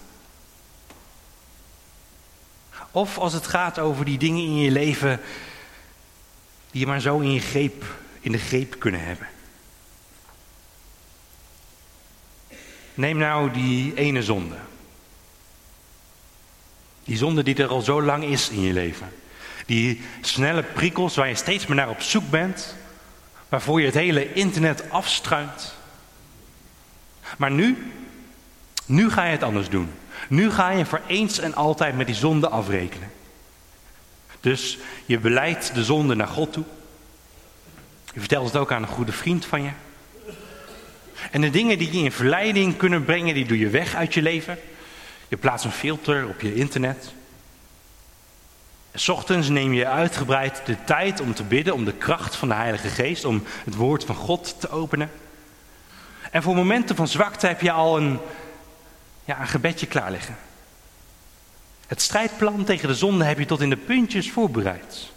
Of als het gaat over die dingen in je leven die je maar zo in de greep kunnen hebben. Neem nou die ene zonde. Die zonde die er al zo lang is in je leven. Die snelle prikkels waar je steeds maar naar op zoek bent. Waarvoor je het hele internet afstruint. Maar nu ga je het anders doen. Nu ga je voor eens en altijd met die zonde afrekenen. Dus je beleidt de zonde naar God toe. Je vertelt het ook aan een goede vriend van je. En de dingen die je in verleiding kunnen brengen, die doe je weg uit je leven. Je plaatst een filter op je internet. En 's ochtends neem je uitgebreid de tijd om te bidden, om de kracht van de Heilige Geest, om het woord van God te openen. En voor momenten van zwakte heb je al een gebedje klaar liggen. Het strijdplan tegen de zonde heb je tot in de puntjes voorbereid.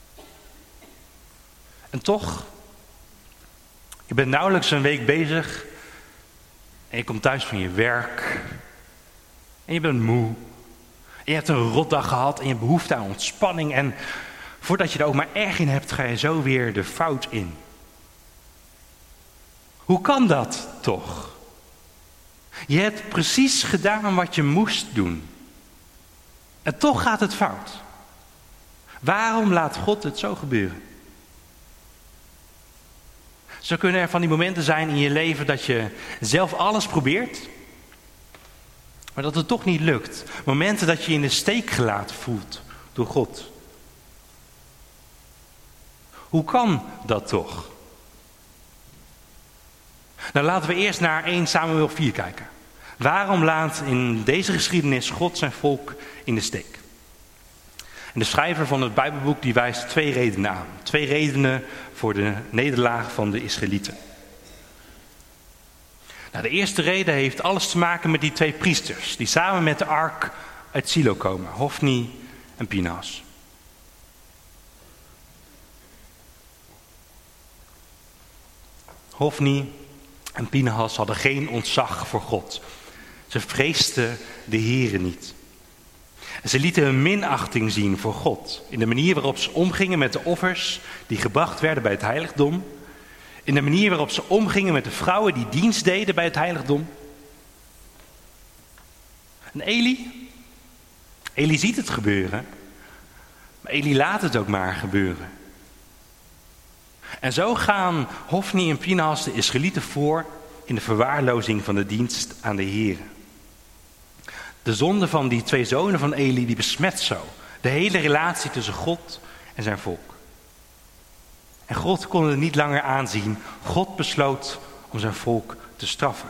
En toch, je bent nauwelijks een week bezig en je komt thuis van je werk en je bent moe. En je hebt een rotdag gehad en je hebt behoefte aan ontspanning en voordat je er ook maar erg in hebt, ga je zo weer de fout in. Hoe kan dat toch? Je hebt precies gedaan wat je moest doen. En toch gaat het fout. Waarom laat God het zo gebeuren? Zo kunnen er van die momenten zijn in je leven dat je zelf alles probeert, maar dat het toch niet lukt. Momenten dat je in de steek gelaten voelt door God. Hoe kan dat toch? Nou, laten we eerst naar 1 Samuel 4 kijken. Waarom laat in deze geschiedenis God zijn volk in de steek? En de schrijver van het Bijbelboek die wijst 2 redenen aan. 2 redenen voor de nederlaag van de Israëlieten. Nou, de eerste reden heeft alles te maken met die 2 priesters die samen met de ark uit Silo komen. Hofni en Pinhas. Hofni en Pinhas hadden geen ontzag voor God. Ze vreesden de Here niet. En ze lieten hun minachting zien voor God. In de manier waarop ze omgingen met de offers die gebracht werden bij het heiligdom. In de manier waarop ze omgingen met de vrouwen die dienst deden bij het heiligdom. En Eli ziet het gebeuren. Maar Eli laat het ook maar gebeuren. En zo gaan Hofni en Pinhas de Israëlieten voor in de verwaarlozing van de dienst aan de Here. De zonde van die 2 zonen van Eli die besmet zo de hele relatie tussen God en zijn volk. En God kon het niet langer aanzien. God besloot om zijn volk te straffen.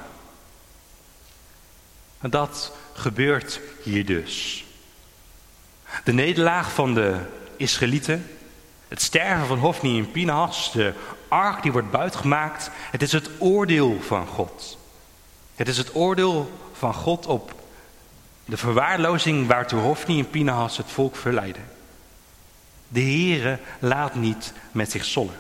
En dat gebeurt hier dus. De nederlaag van de Israëlieten, het sterven van Hofni en Pinhas, de ark die wordt buitgemaakt. Het is het oordeel van God. Het is het oordeel van God op de verwaarlozing waartoe Hofni en Pinhas het volk verleiden. De Heere laat niet met zich sollen.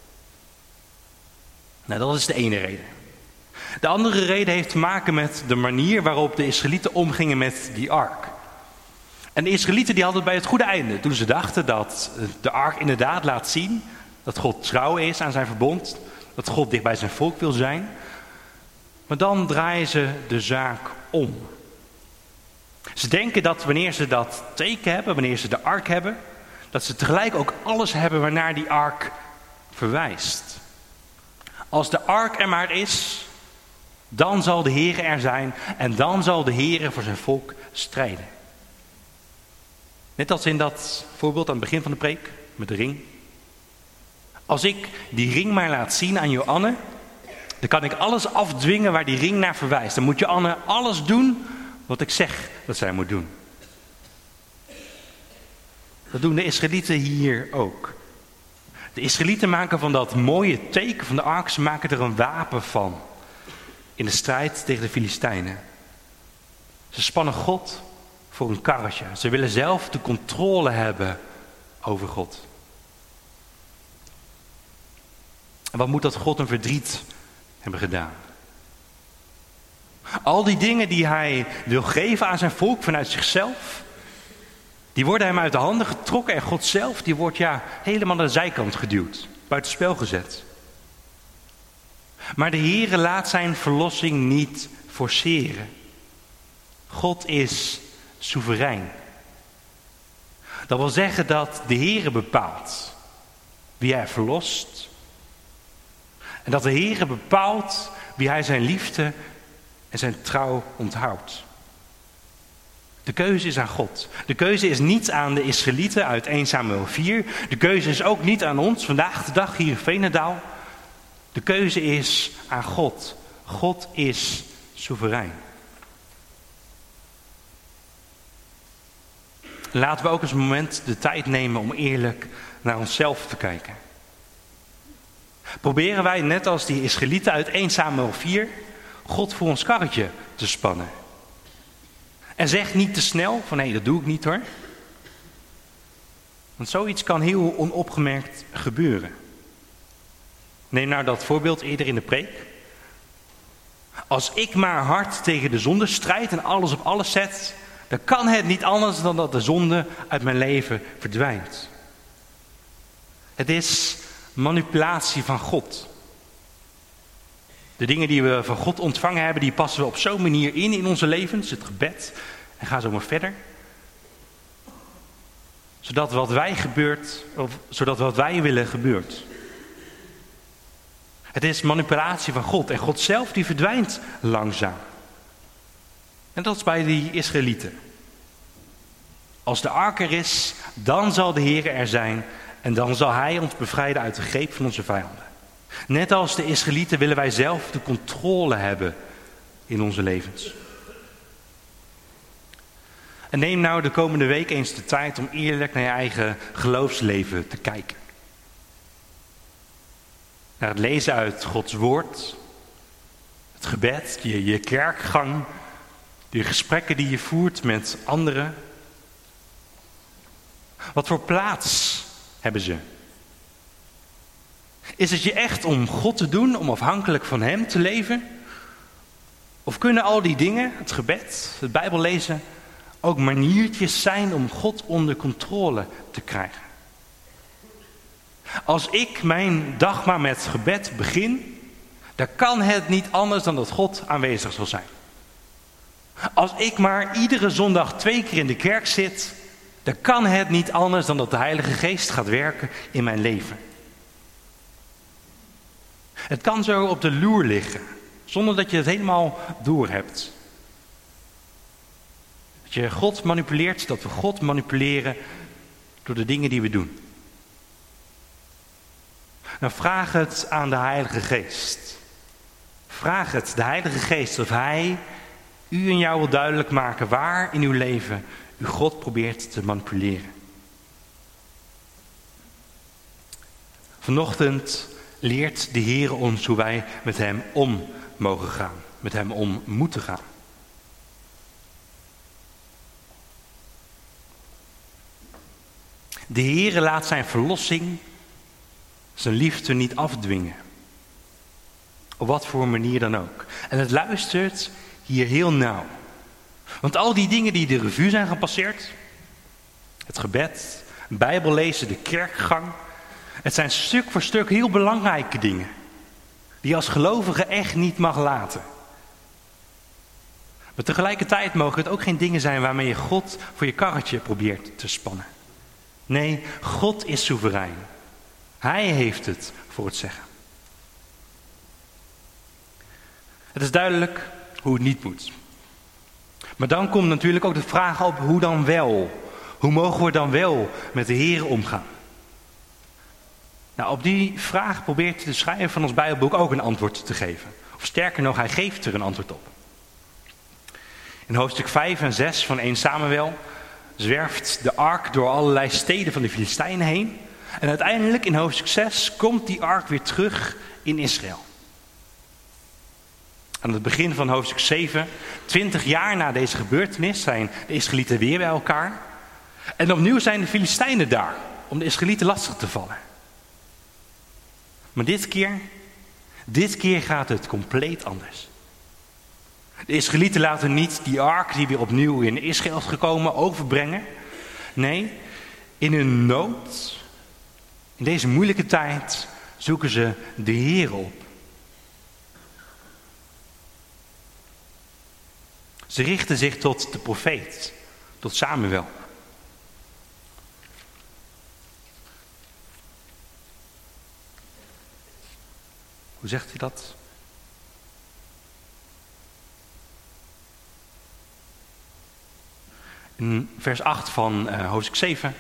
Nou, dat is de ene reden. De andere reden heeft te maken met de manier waarop de Israëlieten omgingen met die ark. En de Israëlieten die hadden het bij het goede einde. Toen ze dachten dat de ark inderdaad laat zien dat God trouw is aan zijn verbond. Dat God dicht bij zijn volk wil zijn. Maar dan draaien ze de zaak om. Ze denken dat wanneer ze dat teken hebben, wanneer ze de ark hebben, dat ze tegelijk ook alles hebben waarnaar die ark verwijst. Als de ark er maar is, dan zal de Heere er zijn en dan zal de Heere voor zijn volk strijden. Net als in dat voorbeeld aan het begin van de preek met de ring. Als ik die ring maar laat zien aan Joanne, dan kan ik alles afdwingen waar die ring naar verwijst. Dan moet Joanne alles doen wat ik zeg dat zij moet doen. Dat doen de Israëlieten hier ook. De Israëlieten maken van dat mooie teken van de ark, ze maken er een wapen van. In de strijd tegen de Filistijnen. Ze spannen God voor een karretje. Ze willen zelf de controle hebben over God. En wat moet dat God een verdriet hebben gedaan? Al die dingen die hij wil geven aan zijn volk vanuit zichzelf, die worden hem uit de handen getrokken en God zelf, die wordt helemaal naar de zijkant geduwd, buitenspel gezet. Maar de Heere laat zijn verlossing niet forceren. God is soeverein. Dat wil zeggen dat de Heere bepaalt wie hij verlost. En dat de Heere bepaalt wie hij zijn liefde en zijn trouw onthoudt. De keuze is aan God. De keuze is niet aan de Israëlieten uit 1 Samuel 4. De keuze is ook niet aan ons vandaag de dag hier in Veenendaal. De keuze is aan God. God is soeverein. Laten we ook eens een moment de tijd nemen om eerlijk naar onszelf te kijken. Proberen wij net als die Israëlieten uit 1 Samuel 4 God voor ons karretje te spannen. En zeg niet te snel van nee, dat doe ik niet hoor. Want zoiets kan heel onopgemerkt gebeuren. Neem nou dat voorbeeld eerder in de preek. Als ik maar hard tegen de zonde strijd en alles op alles zet, dan kan het niet anders dan dat de zonde uit mijn leven verdwijnt. Het is manipulatie van God. De dingen die we van God ontvangen hebben, die passen we op zo'n manier in onze levens, het gebed, en gaan zo maar verder. Zodat wat wij willen gebeurt. Het is manipulatie van God en God zelf die verdwijnt langzaam. En dat is bij die Israëlieten. Als de ark er is, dan zal de Heer er zijn en dan zal Hij ons bevrijden uit de greep van onze vijanden. Net als de Israëlieten willen wij zelf de controle hebben in onze levens. En neem nou de komende week eens de tijd om eerlijk naar je eigen geloofsleven te kijken. Naar het lezen uit Gods woord, het gebed, je kerkgang, de gesprekken die je voert met anderen. Wat voor plaats hebben ze? Is het je echt om God te doen, om afhankelijk van Hem te leven? Of kunnen al die dingen, het gebed, het Bijbellezen, ook maniertjes zijn om God onder controle te krijgen? Als ik mijn dag maar met gebed begin, dan kan het niet anders dan dat God aanwezig zal zijn. Als ik maar iedere zondag 2 keer in de kerk zit, dan kan het niet anders dan dat de Heilige Geest gaat werken in mijn leven. Het kan zo op de loer liggen, zonder dat je het helemaal doorhebt. Dat je God manipuleert, dat we God manipuleren door de dingen die we doen. Nou, vraag het aan de Heilige Geest. Vraag het, de Heilige Geest, of Hij u en jou wil duidelijk maken waar in uw leven u God probeert te manipuleren. Vanochtend leert de Heer ons hoe wij met Hem om mogen gaan. Met Hem om moeten gaan. De Heer laat zijn verlossing, zijn liefde niet afdwingen. Op wat voor manier dan ook. En het luistert hier heel nauw. Want al die dingen die de revue zijn gepasseerd, het gebed, Bijbellezen, de kerkgang, het zijn stuk voor stuk heel belangrijke dingen. Die je als gelovige echt niet mag laten. Maar tegelijkertijd mogen het ook geen dingen zijn waarmee je God voor je karretje probeert te spannen. Nee, God is soeverein. Hij heeft het voor het zeggen. Het is duidelijk hoe het niet moet. Maar dan komt natuurlijk ook de vraag op, hoe dan wel? Hoe mogen we dan wel met de Heer omgaan? Nou, op die vraag probeert de schrijver van ons Bijbelboek ook een antwoord te geven. Of sterker nog, hij geeft er een antwoord op. In hoofdstuk 5 en 6 van 1 Samuel zwerft de ark door allerlei steden van de Filistijnen heen. En uiteindelijk in hoofdstuk 6 komt die ark weer terug in Israël. Aan het begin van hoofdstuk 7, 20 jaar na deze gebeurtenis, zijn de Israëlieten weer bij elkaar. En opnieuw zijn de Filistijnen daar om de Israëlieten lastig te vallen. Maar dit keer gaat het compleet anders. De Israëlieten laten niet die ark die weer opnieuw in Israël is gekomen overbrengen. Nee, in hun nood, in deze moeilijke tijd, zoeken ze de Heer op. Ze richten zich tot de profeet, tot Samuel. Hoe zegt hij dat? In vers 8 van hoofdstuk 7.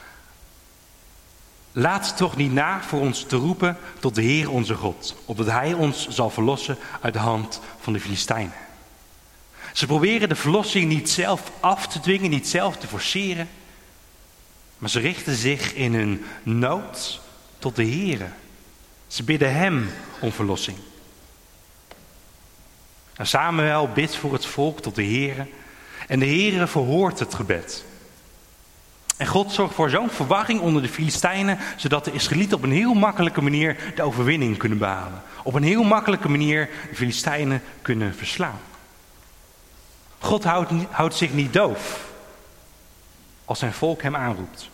Laat toch niet na voor ons te roepen tot de Heer onze God, opdat Hij ons zal verlossen uit de hand van de Filistijnen. Ze proberen de verlossing niet zelf af te dwingen, niet zelf te forceren. Maar ze richten zich in hun nood tot de Heere. Ze bidden Hem om verlossing. Nou, Samuel bidt voor het volk tot de Heere. En de Heere verhoort het gebed. En God zorgt voor zo'n verwarring onder de Filistijnen, zodat de Israëlieten op een heel makkelijke manier de overwinning kunnen behalen. Op een heel makkelijke manier de Filistijnen kunnen verslaan. God houdt zich niet doof als zijn volk hem aanroept.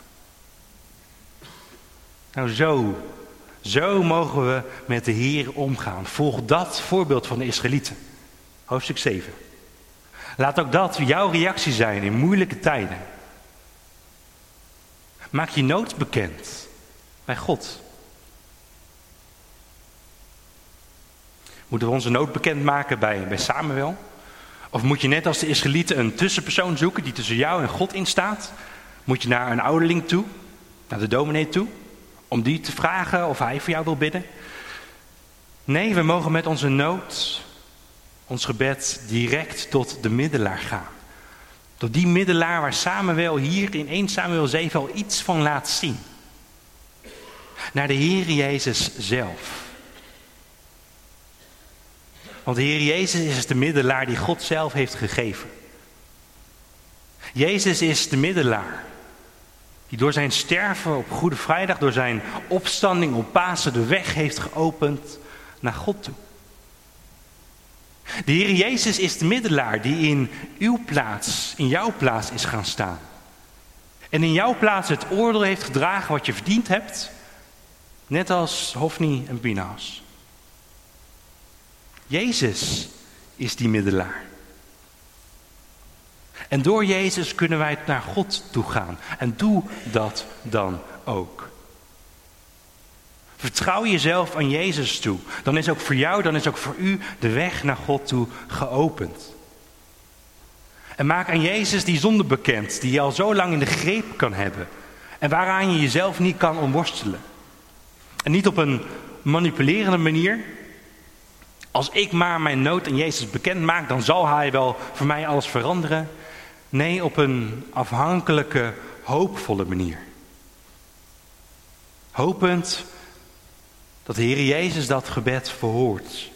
Nou, zo mogen we met de Heer omgaan. Volg dat voorbeeld van de Israëlieten. Hoofdstuk 7. Laat ook dat jouw reactie zijn in moeilijke tijden. Maak je nood bekend bij God. Moeten we onze nood bekendmaken bij Samuel? Of moet je net als de Israëlieten een tussenpersoon zoeken die tussen jou en God instaat? Moet je naar een ouderling toe, naar de dominee toe, om die te vragen of hij voor jou wil bidden? Nee, we mogen met onze nood, ons gebed, direct tot de middelaar gaan. Tot die middelaar waar Samuel hier in 1 Samuel 7 al iets van laat zien. Naar de Heer Jezus zelf. Want de Heer Jezus is de middelaar die God zelf heeft gegeven. Jezus is de middelaar die door zijn sterven op Goede Vrijdag, door zijn opstanding op Pasen de weg heeft geopend naar God toe. De Heer Jezus is de middelaar die in uw plaats, in jouw plaats is gaan staan. En in jouw plaats het oordeel heeft gedragen wat je verdiend hebt, net als Hofni en Pinhas. Jezus is die middelaar. En door Jezus kunnen wij naar God toe gaan. En doe dat dan ook. Vertrouw jezelf aan Jezus toe. Dan is ook voor jou, dan is ook voor u de weg naar God toe geopend. En maak aan Jezus die zonde bekend, die je al zo lang in de greep kan hebben. En waaraan je jezelf niet kan omworstelen. En niet op een manipulerende manier. Als ik maar mijn nood aan Jezus bekend maak, dan zal Hij wel voor mij alles veranderen. Nee, op een afhankelijke, hoopvolle manier. Hopend dat de Heer Jezus dat gebed verhoort.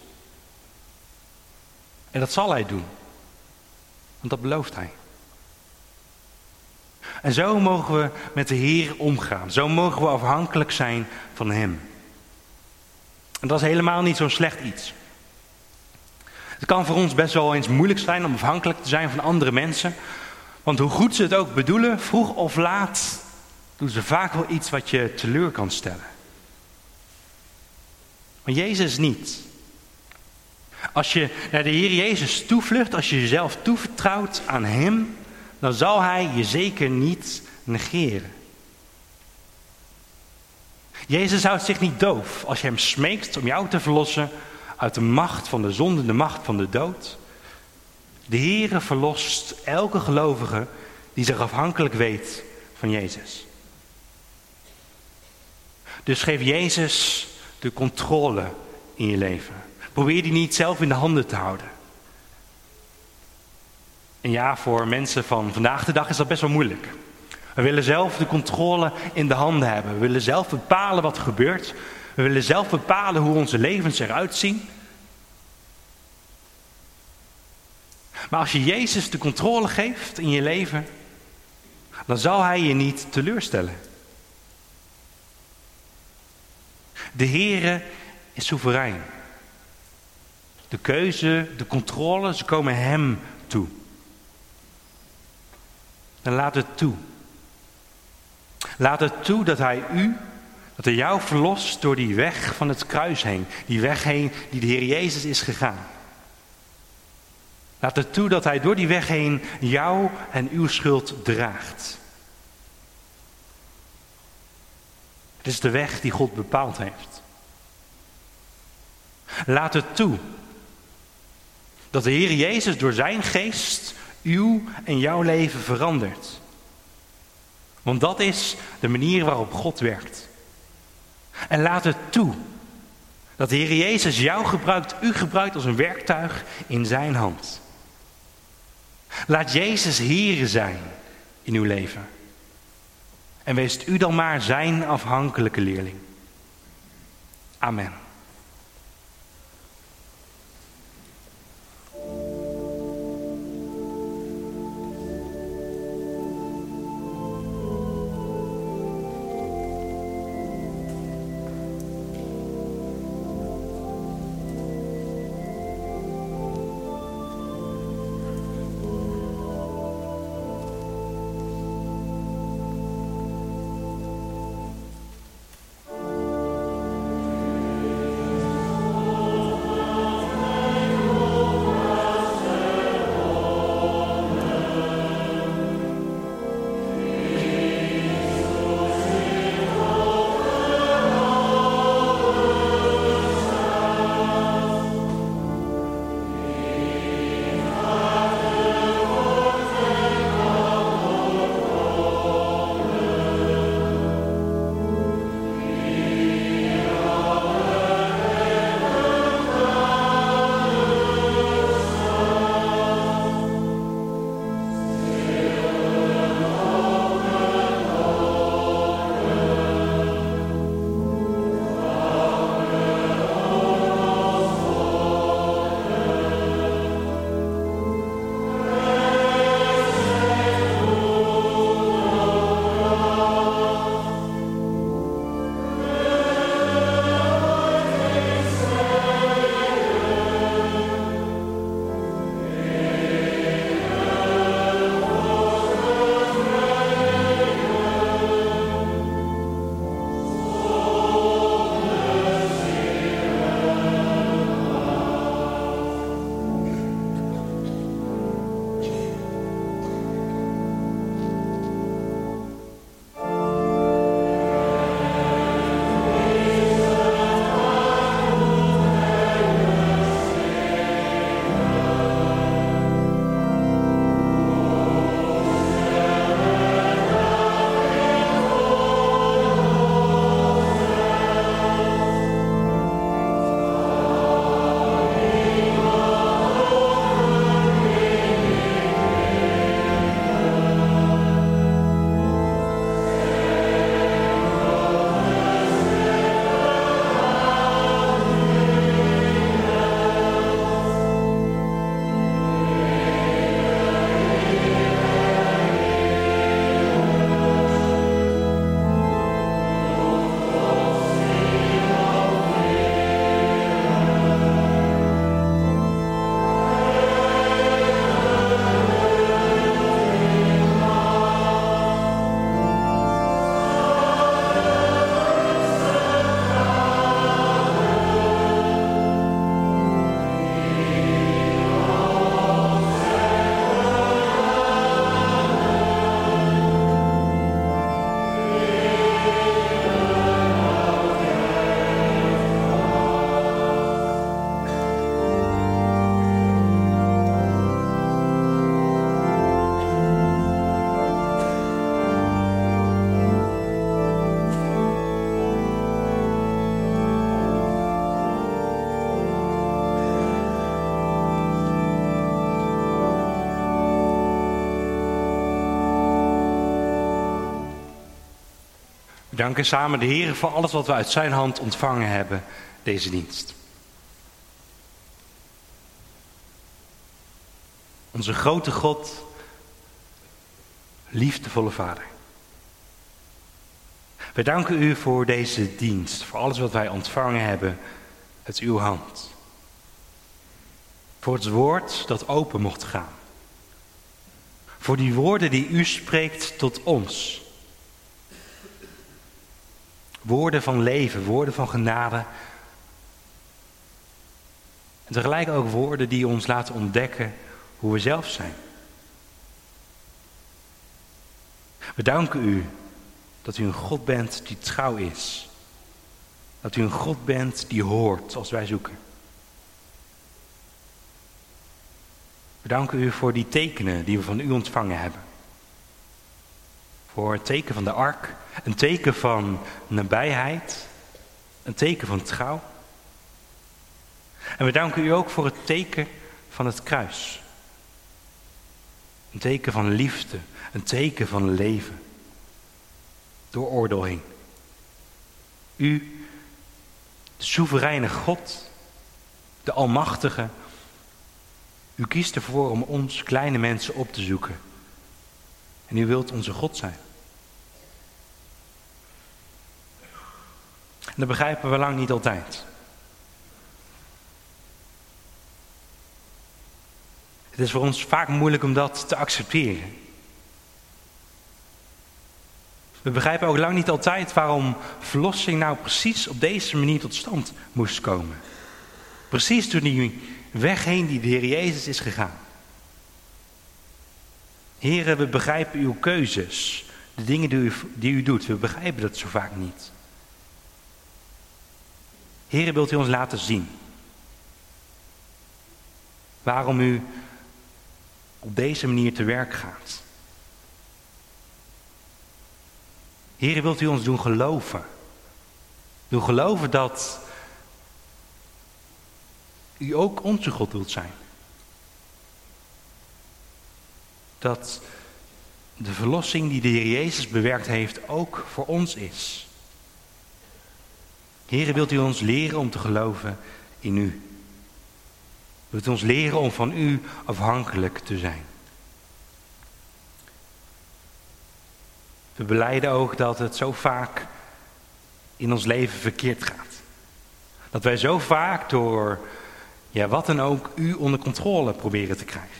En dat zal Hij doen. Want dat belooft Hij. En zo mogen we met de Heer omgaan. Zo mogen we afhankelijk zijn van Hem. En dat is helemaal niet zo'n slecht iets. Het kan voor ons best wel eens moeilijk zijn om afhankelijk te zijn van andere mensen. Want hoe goed ze het ook bedoelen, vroeg of laat doen ze vaak wel iets wat je teleur kan stellen. Maar Jezus niet. Als je naar de Heer Jezus toevlucht, als je jezelf toevertrouwt aan Hem, dan zal Hij je zeker niet negeren. Jezus houdt zich niet doof als je Hem smeekt om jou te verlossen uit de macht van de zonde, de macht van de dood. De Heere verlost elke gelovige die zich afhankelijk weet van Jezus. Dus geef Jezus de controle in je leven. Probeer die niet zelf in de handen te houden. En ja, voor mensen van vandaag de dag is dat best wel moeilijk. We willen zelf de controle in de handen hebben. We willen zelf bepalen wat er gebeurt. We willen zelf bepalen hoe onze levens eruit zien. Maar als je Jezus de controle geeft in je leven, dan zal Hij je niet teleurstellen. De Heere is soeverein. De keuze, de controle, ze komen Hem toe. En laat het toe. Laat het toe dat Hij jou verlost door die weg van het kruis heen. Die weg heen die de Heer Jezus is gegaan. Laat het toe dat Hij door die weg heen jou en uw schuld draagt. Het is de weg die God bepaald heeft. Laat het toe dat de Heer Jezus door zijn geest uw en jouw leven verandert. Want dat is de manier waarop God werkt. En laat het toe dat de Heer Jezus jou gebruikt, u gebruikt als een werktuig in zijn hand. Laat Jezus Heer zijn in uw leven. En wees u dan maar zijn afhankelijke leerling. Amen. We danken samen de Heer voor alles wat we uit zijn hand ontvangen hebben, deze dienst. Onze grote God, liefdevolle Vader. We danken u voor deze dienst, voor alles wat wij ontvangen hebben uit uw hand. Voor het woord dat open mocht gaan. Voor die woorden die u spreekt tot ons. Woorden van leven, woorden van genade. En tegelijk ook woorden die ons laten ontdekken hoe we zelf zijn. We danken u dat u een God bent die trouw is. Dat u een God bent die hoort als wij zoeken. We danken u voor die tekenen die we van u ontvangen hebben. Voor het teken van de ark, een teken van nabijheid, een teken van trouw. En we danken u ook voor het teken van het kruis. Een teken van liefde, een teken van leven. Door oordeel heen. U, de soevereine God, de Almachtige, u kiest ervoor om ons kleine mensen op te zoeken. En u wilt onze God zijn. En dat begrijpen we lang niet altijd. Het is voor ons vaak moeilijk om dat te accepteren. We begrijpen ook lang niet altijd waarom verlossing nou precies op deze manier tot stand moest komen. Precies door die weg heen die de Heer Jezus is gegaan. Heren, we begrijpen uw keuzes, de dingen die u doet. We begrijpen dat zo vaak niet. Heren, wilt u ons laten zien waarom u op deze manier te werk gaat. Heren, wilt u ons doen geloven. Doen geloven dat u ook onze God wilt zijn. Dat de verlossing die de Heer Jezus bewerkt heeft ook voor ons is. Heren, wilt u ons leren om te geloven in u. Wilt u ons leren om van u afhankelijk te zijn. We belijden ook dat het zo vaak in ons leven verkeerd gaat. Dat wij zo vaak door wat dan ook u onder controle proberen te krijgen.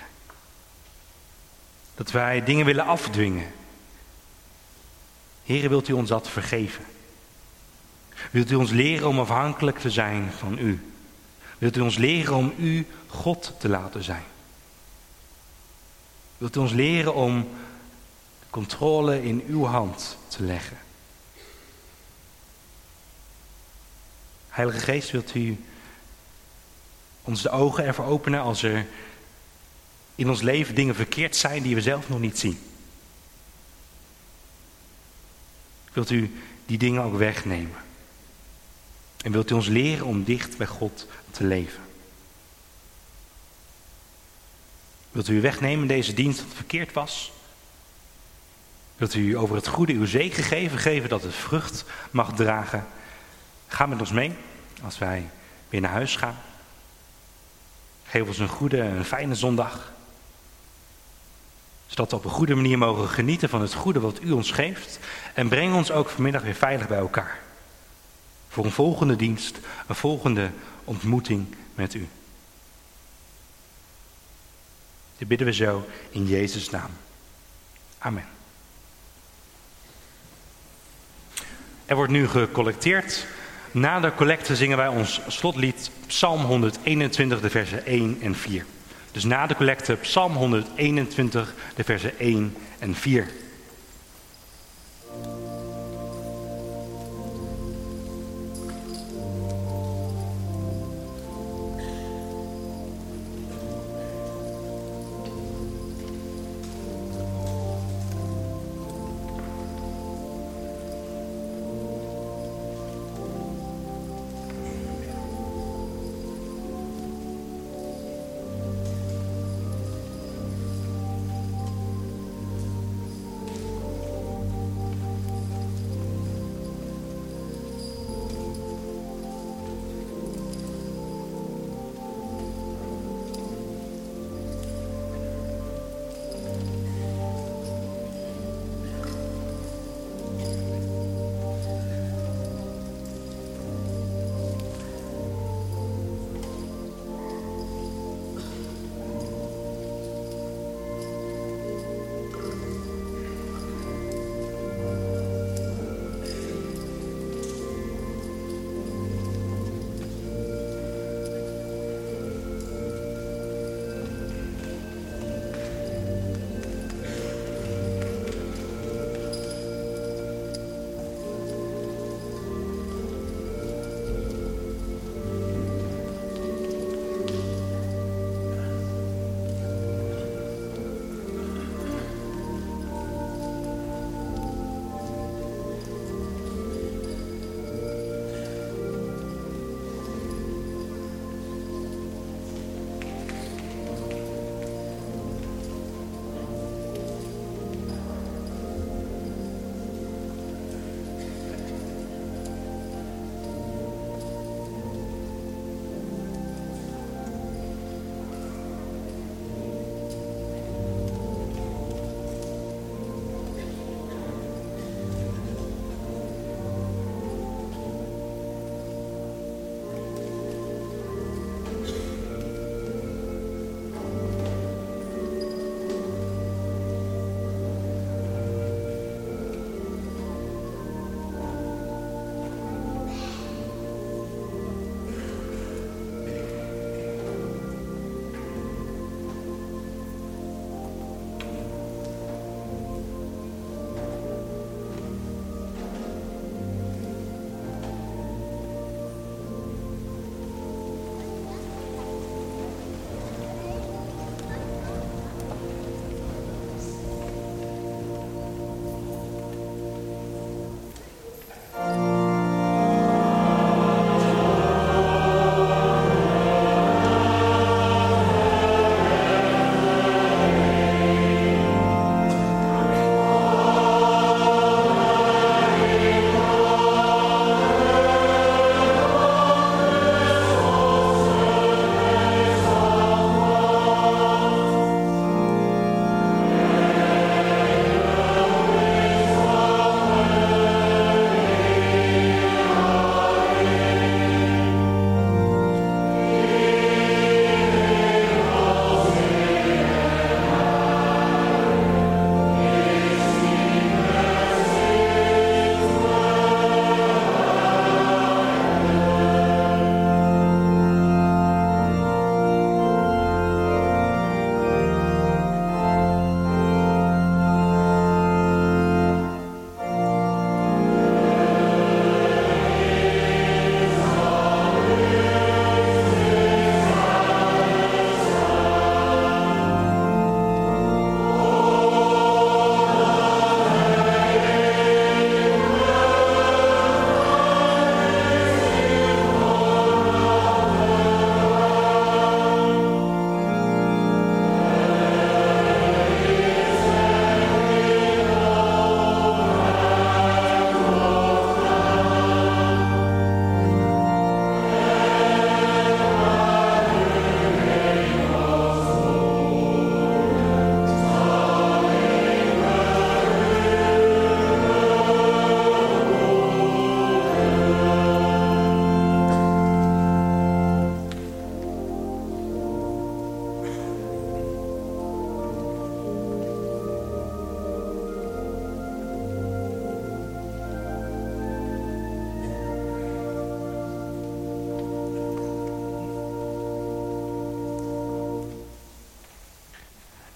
Dat wij dingen willen afdwingen. Heren, wilt u ons dat vergeven? Wilt u ons leren om afhankelijk te zijn van u? Wilt u ons leren om u God te laten zijn? Wilt u ons leren om de controle in uw hand te leggen? Heilige Geest, wilt u ons de ogen ervoor openen als er in ons leven dingen verkeerd zijn die we zelf nog niet zien? Wilt u die dingen ook wegnemen? En wilt u ons leren om dicht bij God te leven? Wilt u wegnemen deze dienst dat verkeerd was? Wilt u over het goede uw zegen geven dat het vrucht mag dragen? Ga met ons mee als wij weer naar huis gaan. Geef ons een goede en fijne zondag. Zodat we op een goede manier mogen genieten van het goede wat u ons geeft. En breng ons ook vanmiddag weer veilig bij elkaar. Voor een volgende dienst, een volgende ontmoeting met u. Dit bidden we zo in Jezus' naam. Amen. Er wordt nu gecollecteerd. Na de collecte zingen wij ons slotlied Psalm 121, de versen 1 en 4. Dus na de collecte Psalm 121, de versen 1 en 4.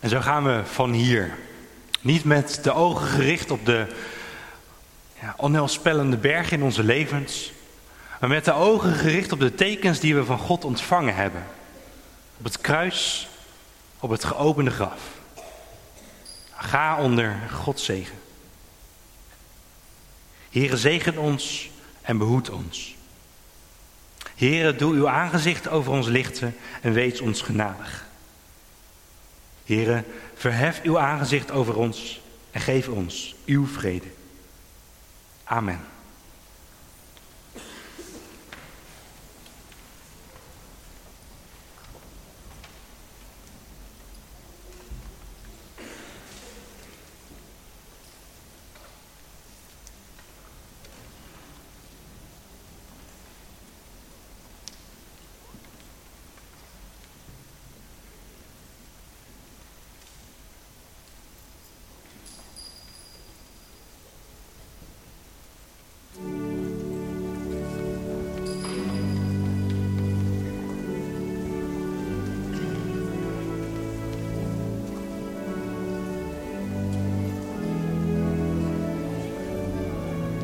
En zo gaan we van hier. Niet met de ogen gericht op de onheilspellende bergen in onze levens, maar met de ogen gericht op de tekens die we van God ontvangen hebben. Op het kruis, op het geopende graf. Ga onder Gods zegen. Heere, zegen ons en behoed ons. Heere, doe uw aangezicht over ons lichten en wees ons genadig. Heere, verhef uw aangezicht over ons en geef ons uw vrede. Amen.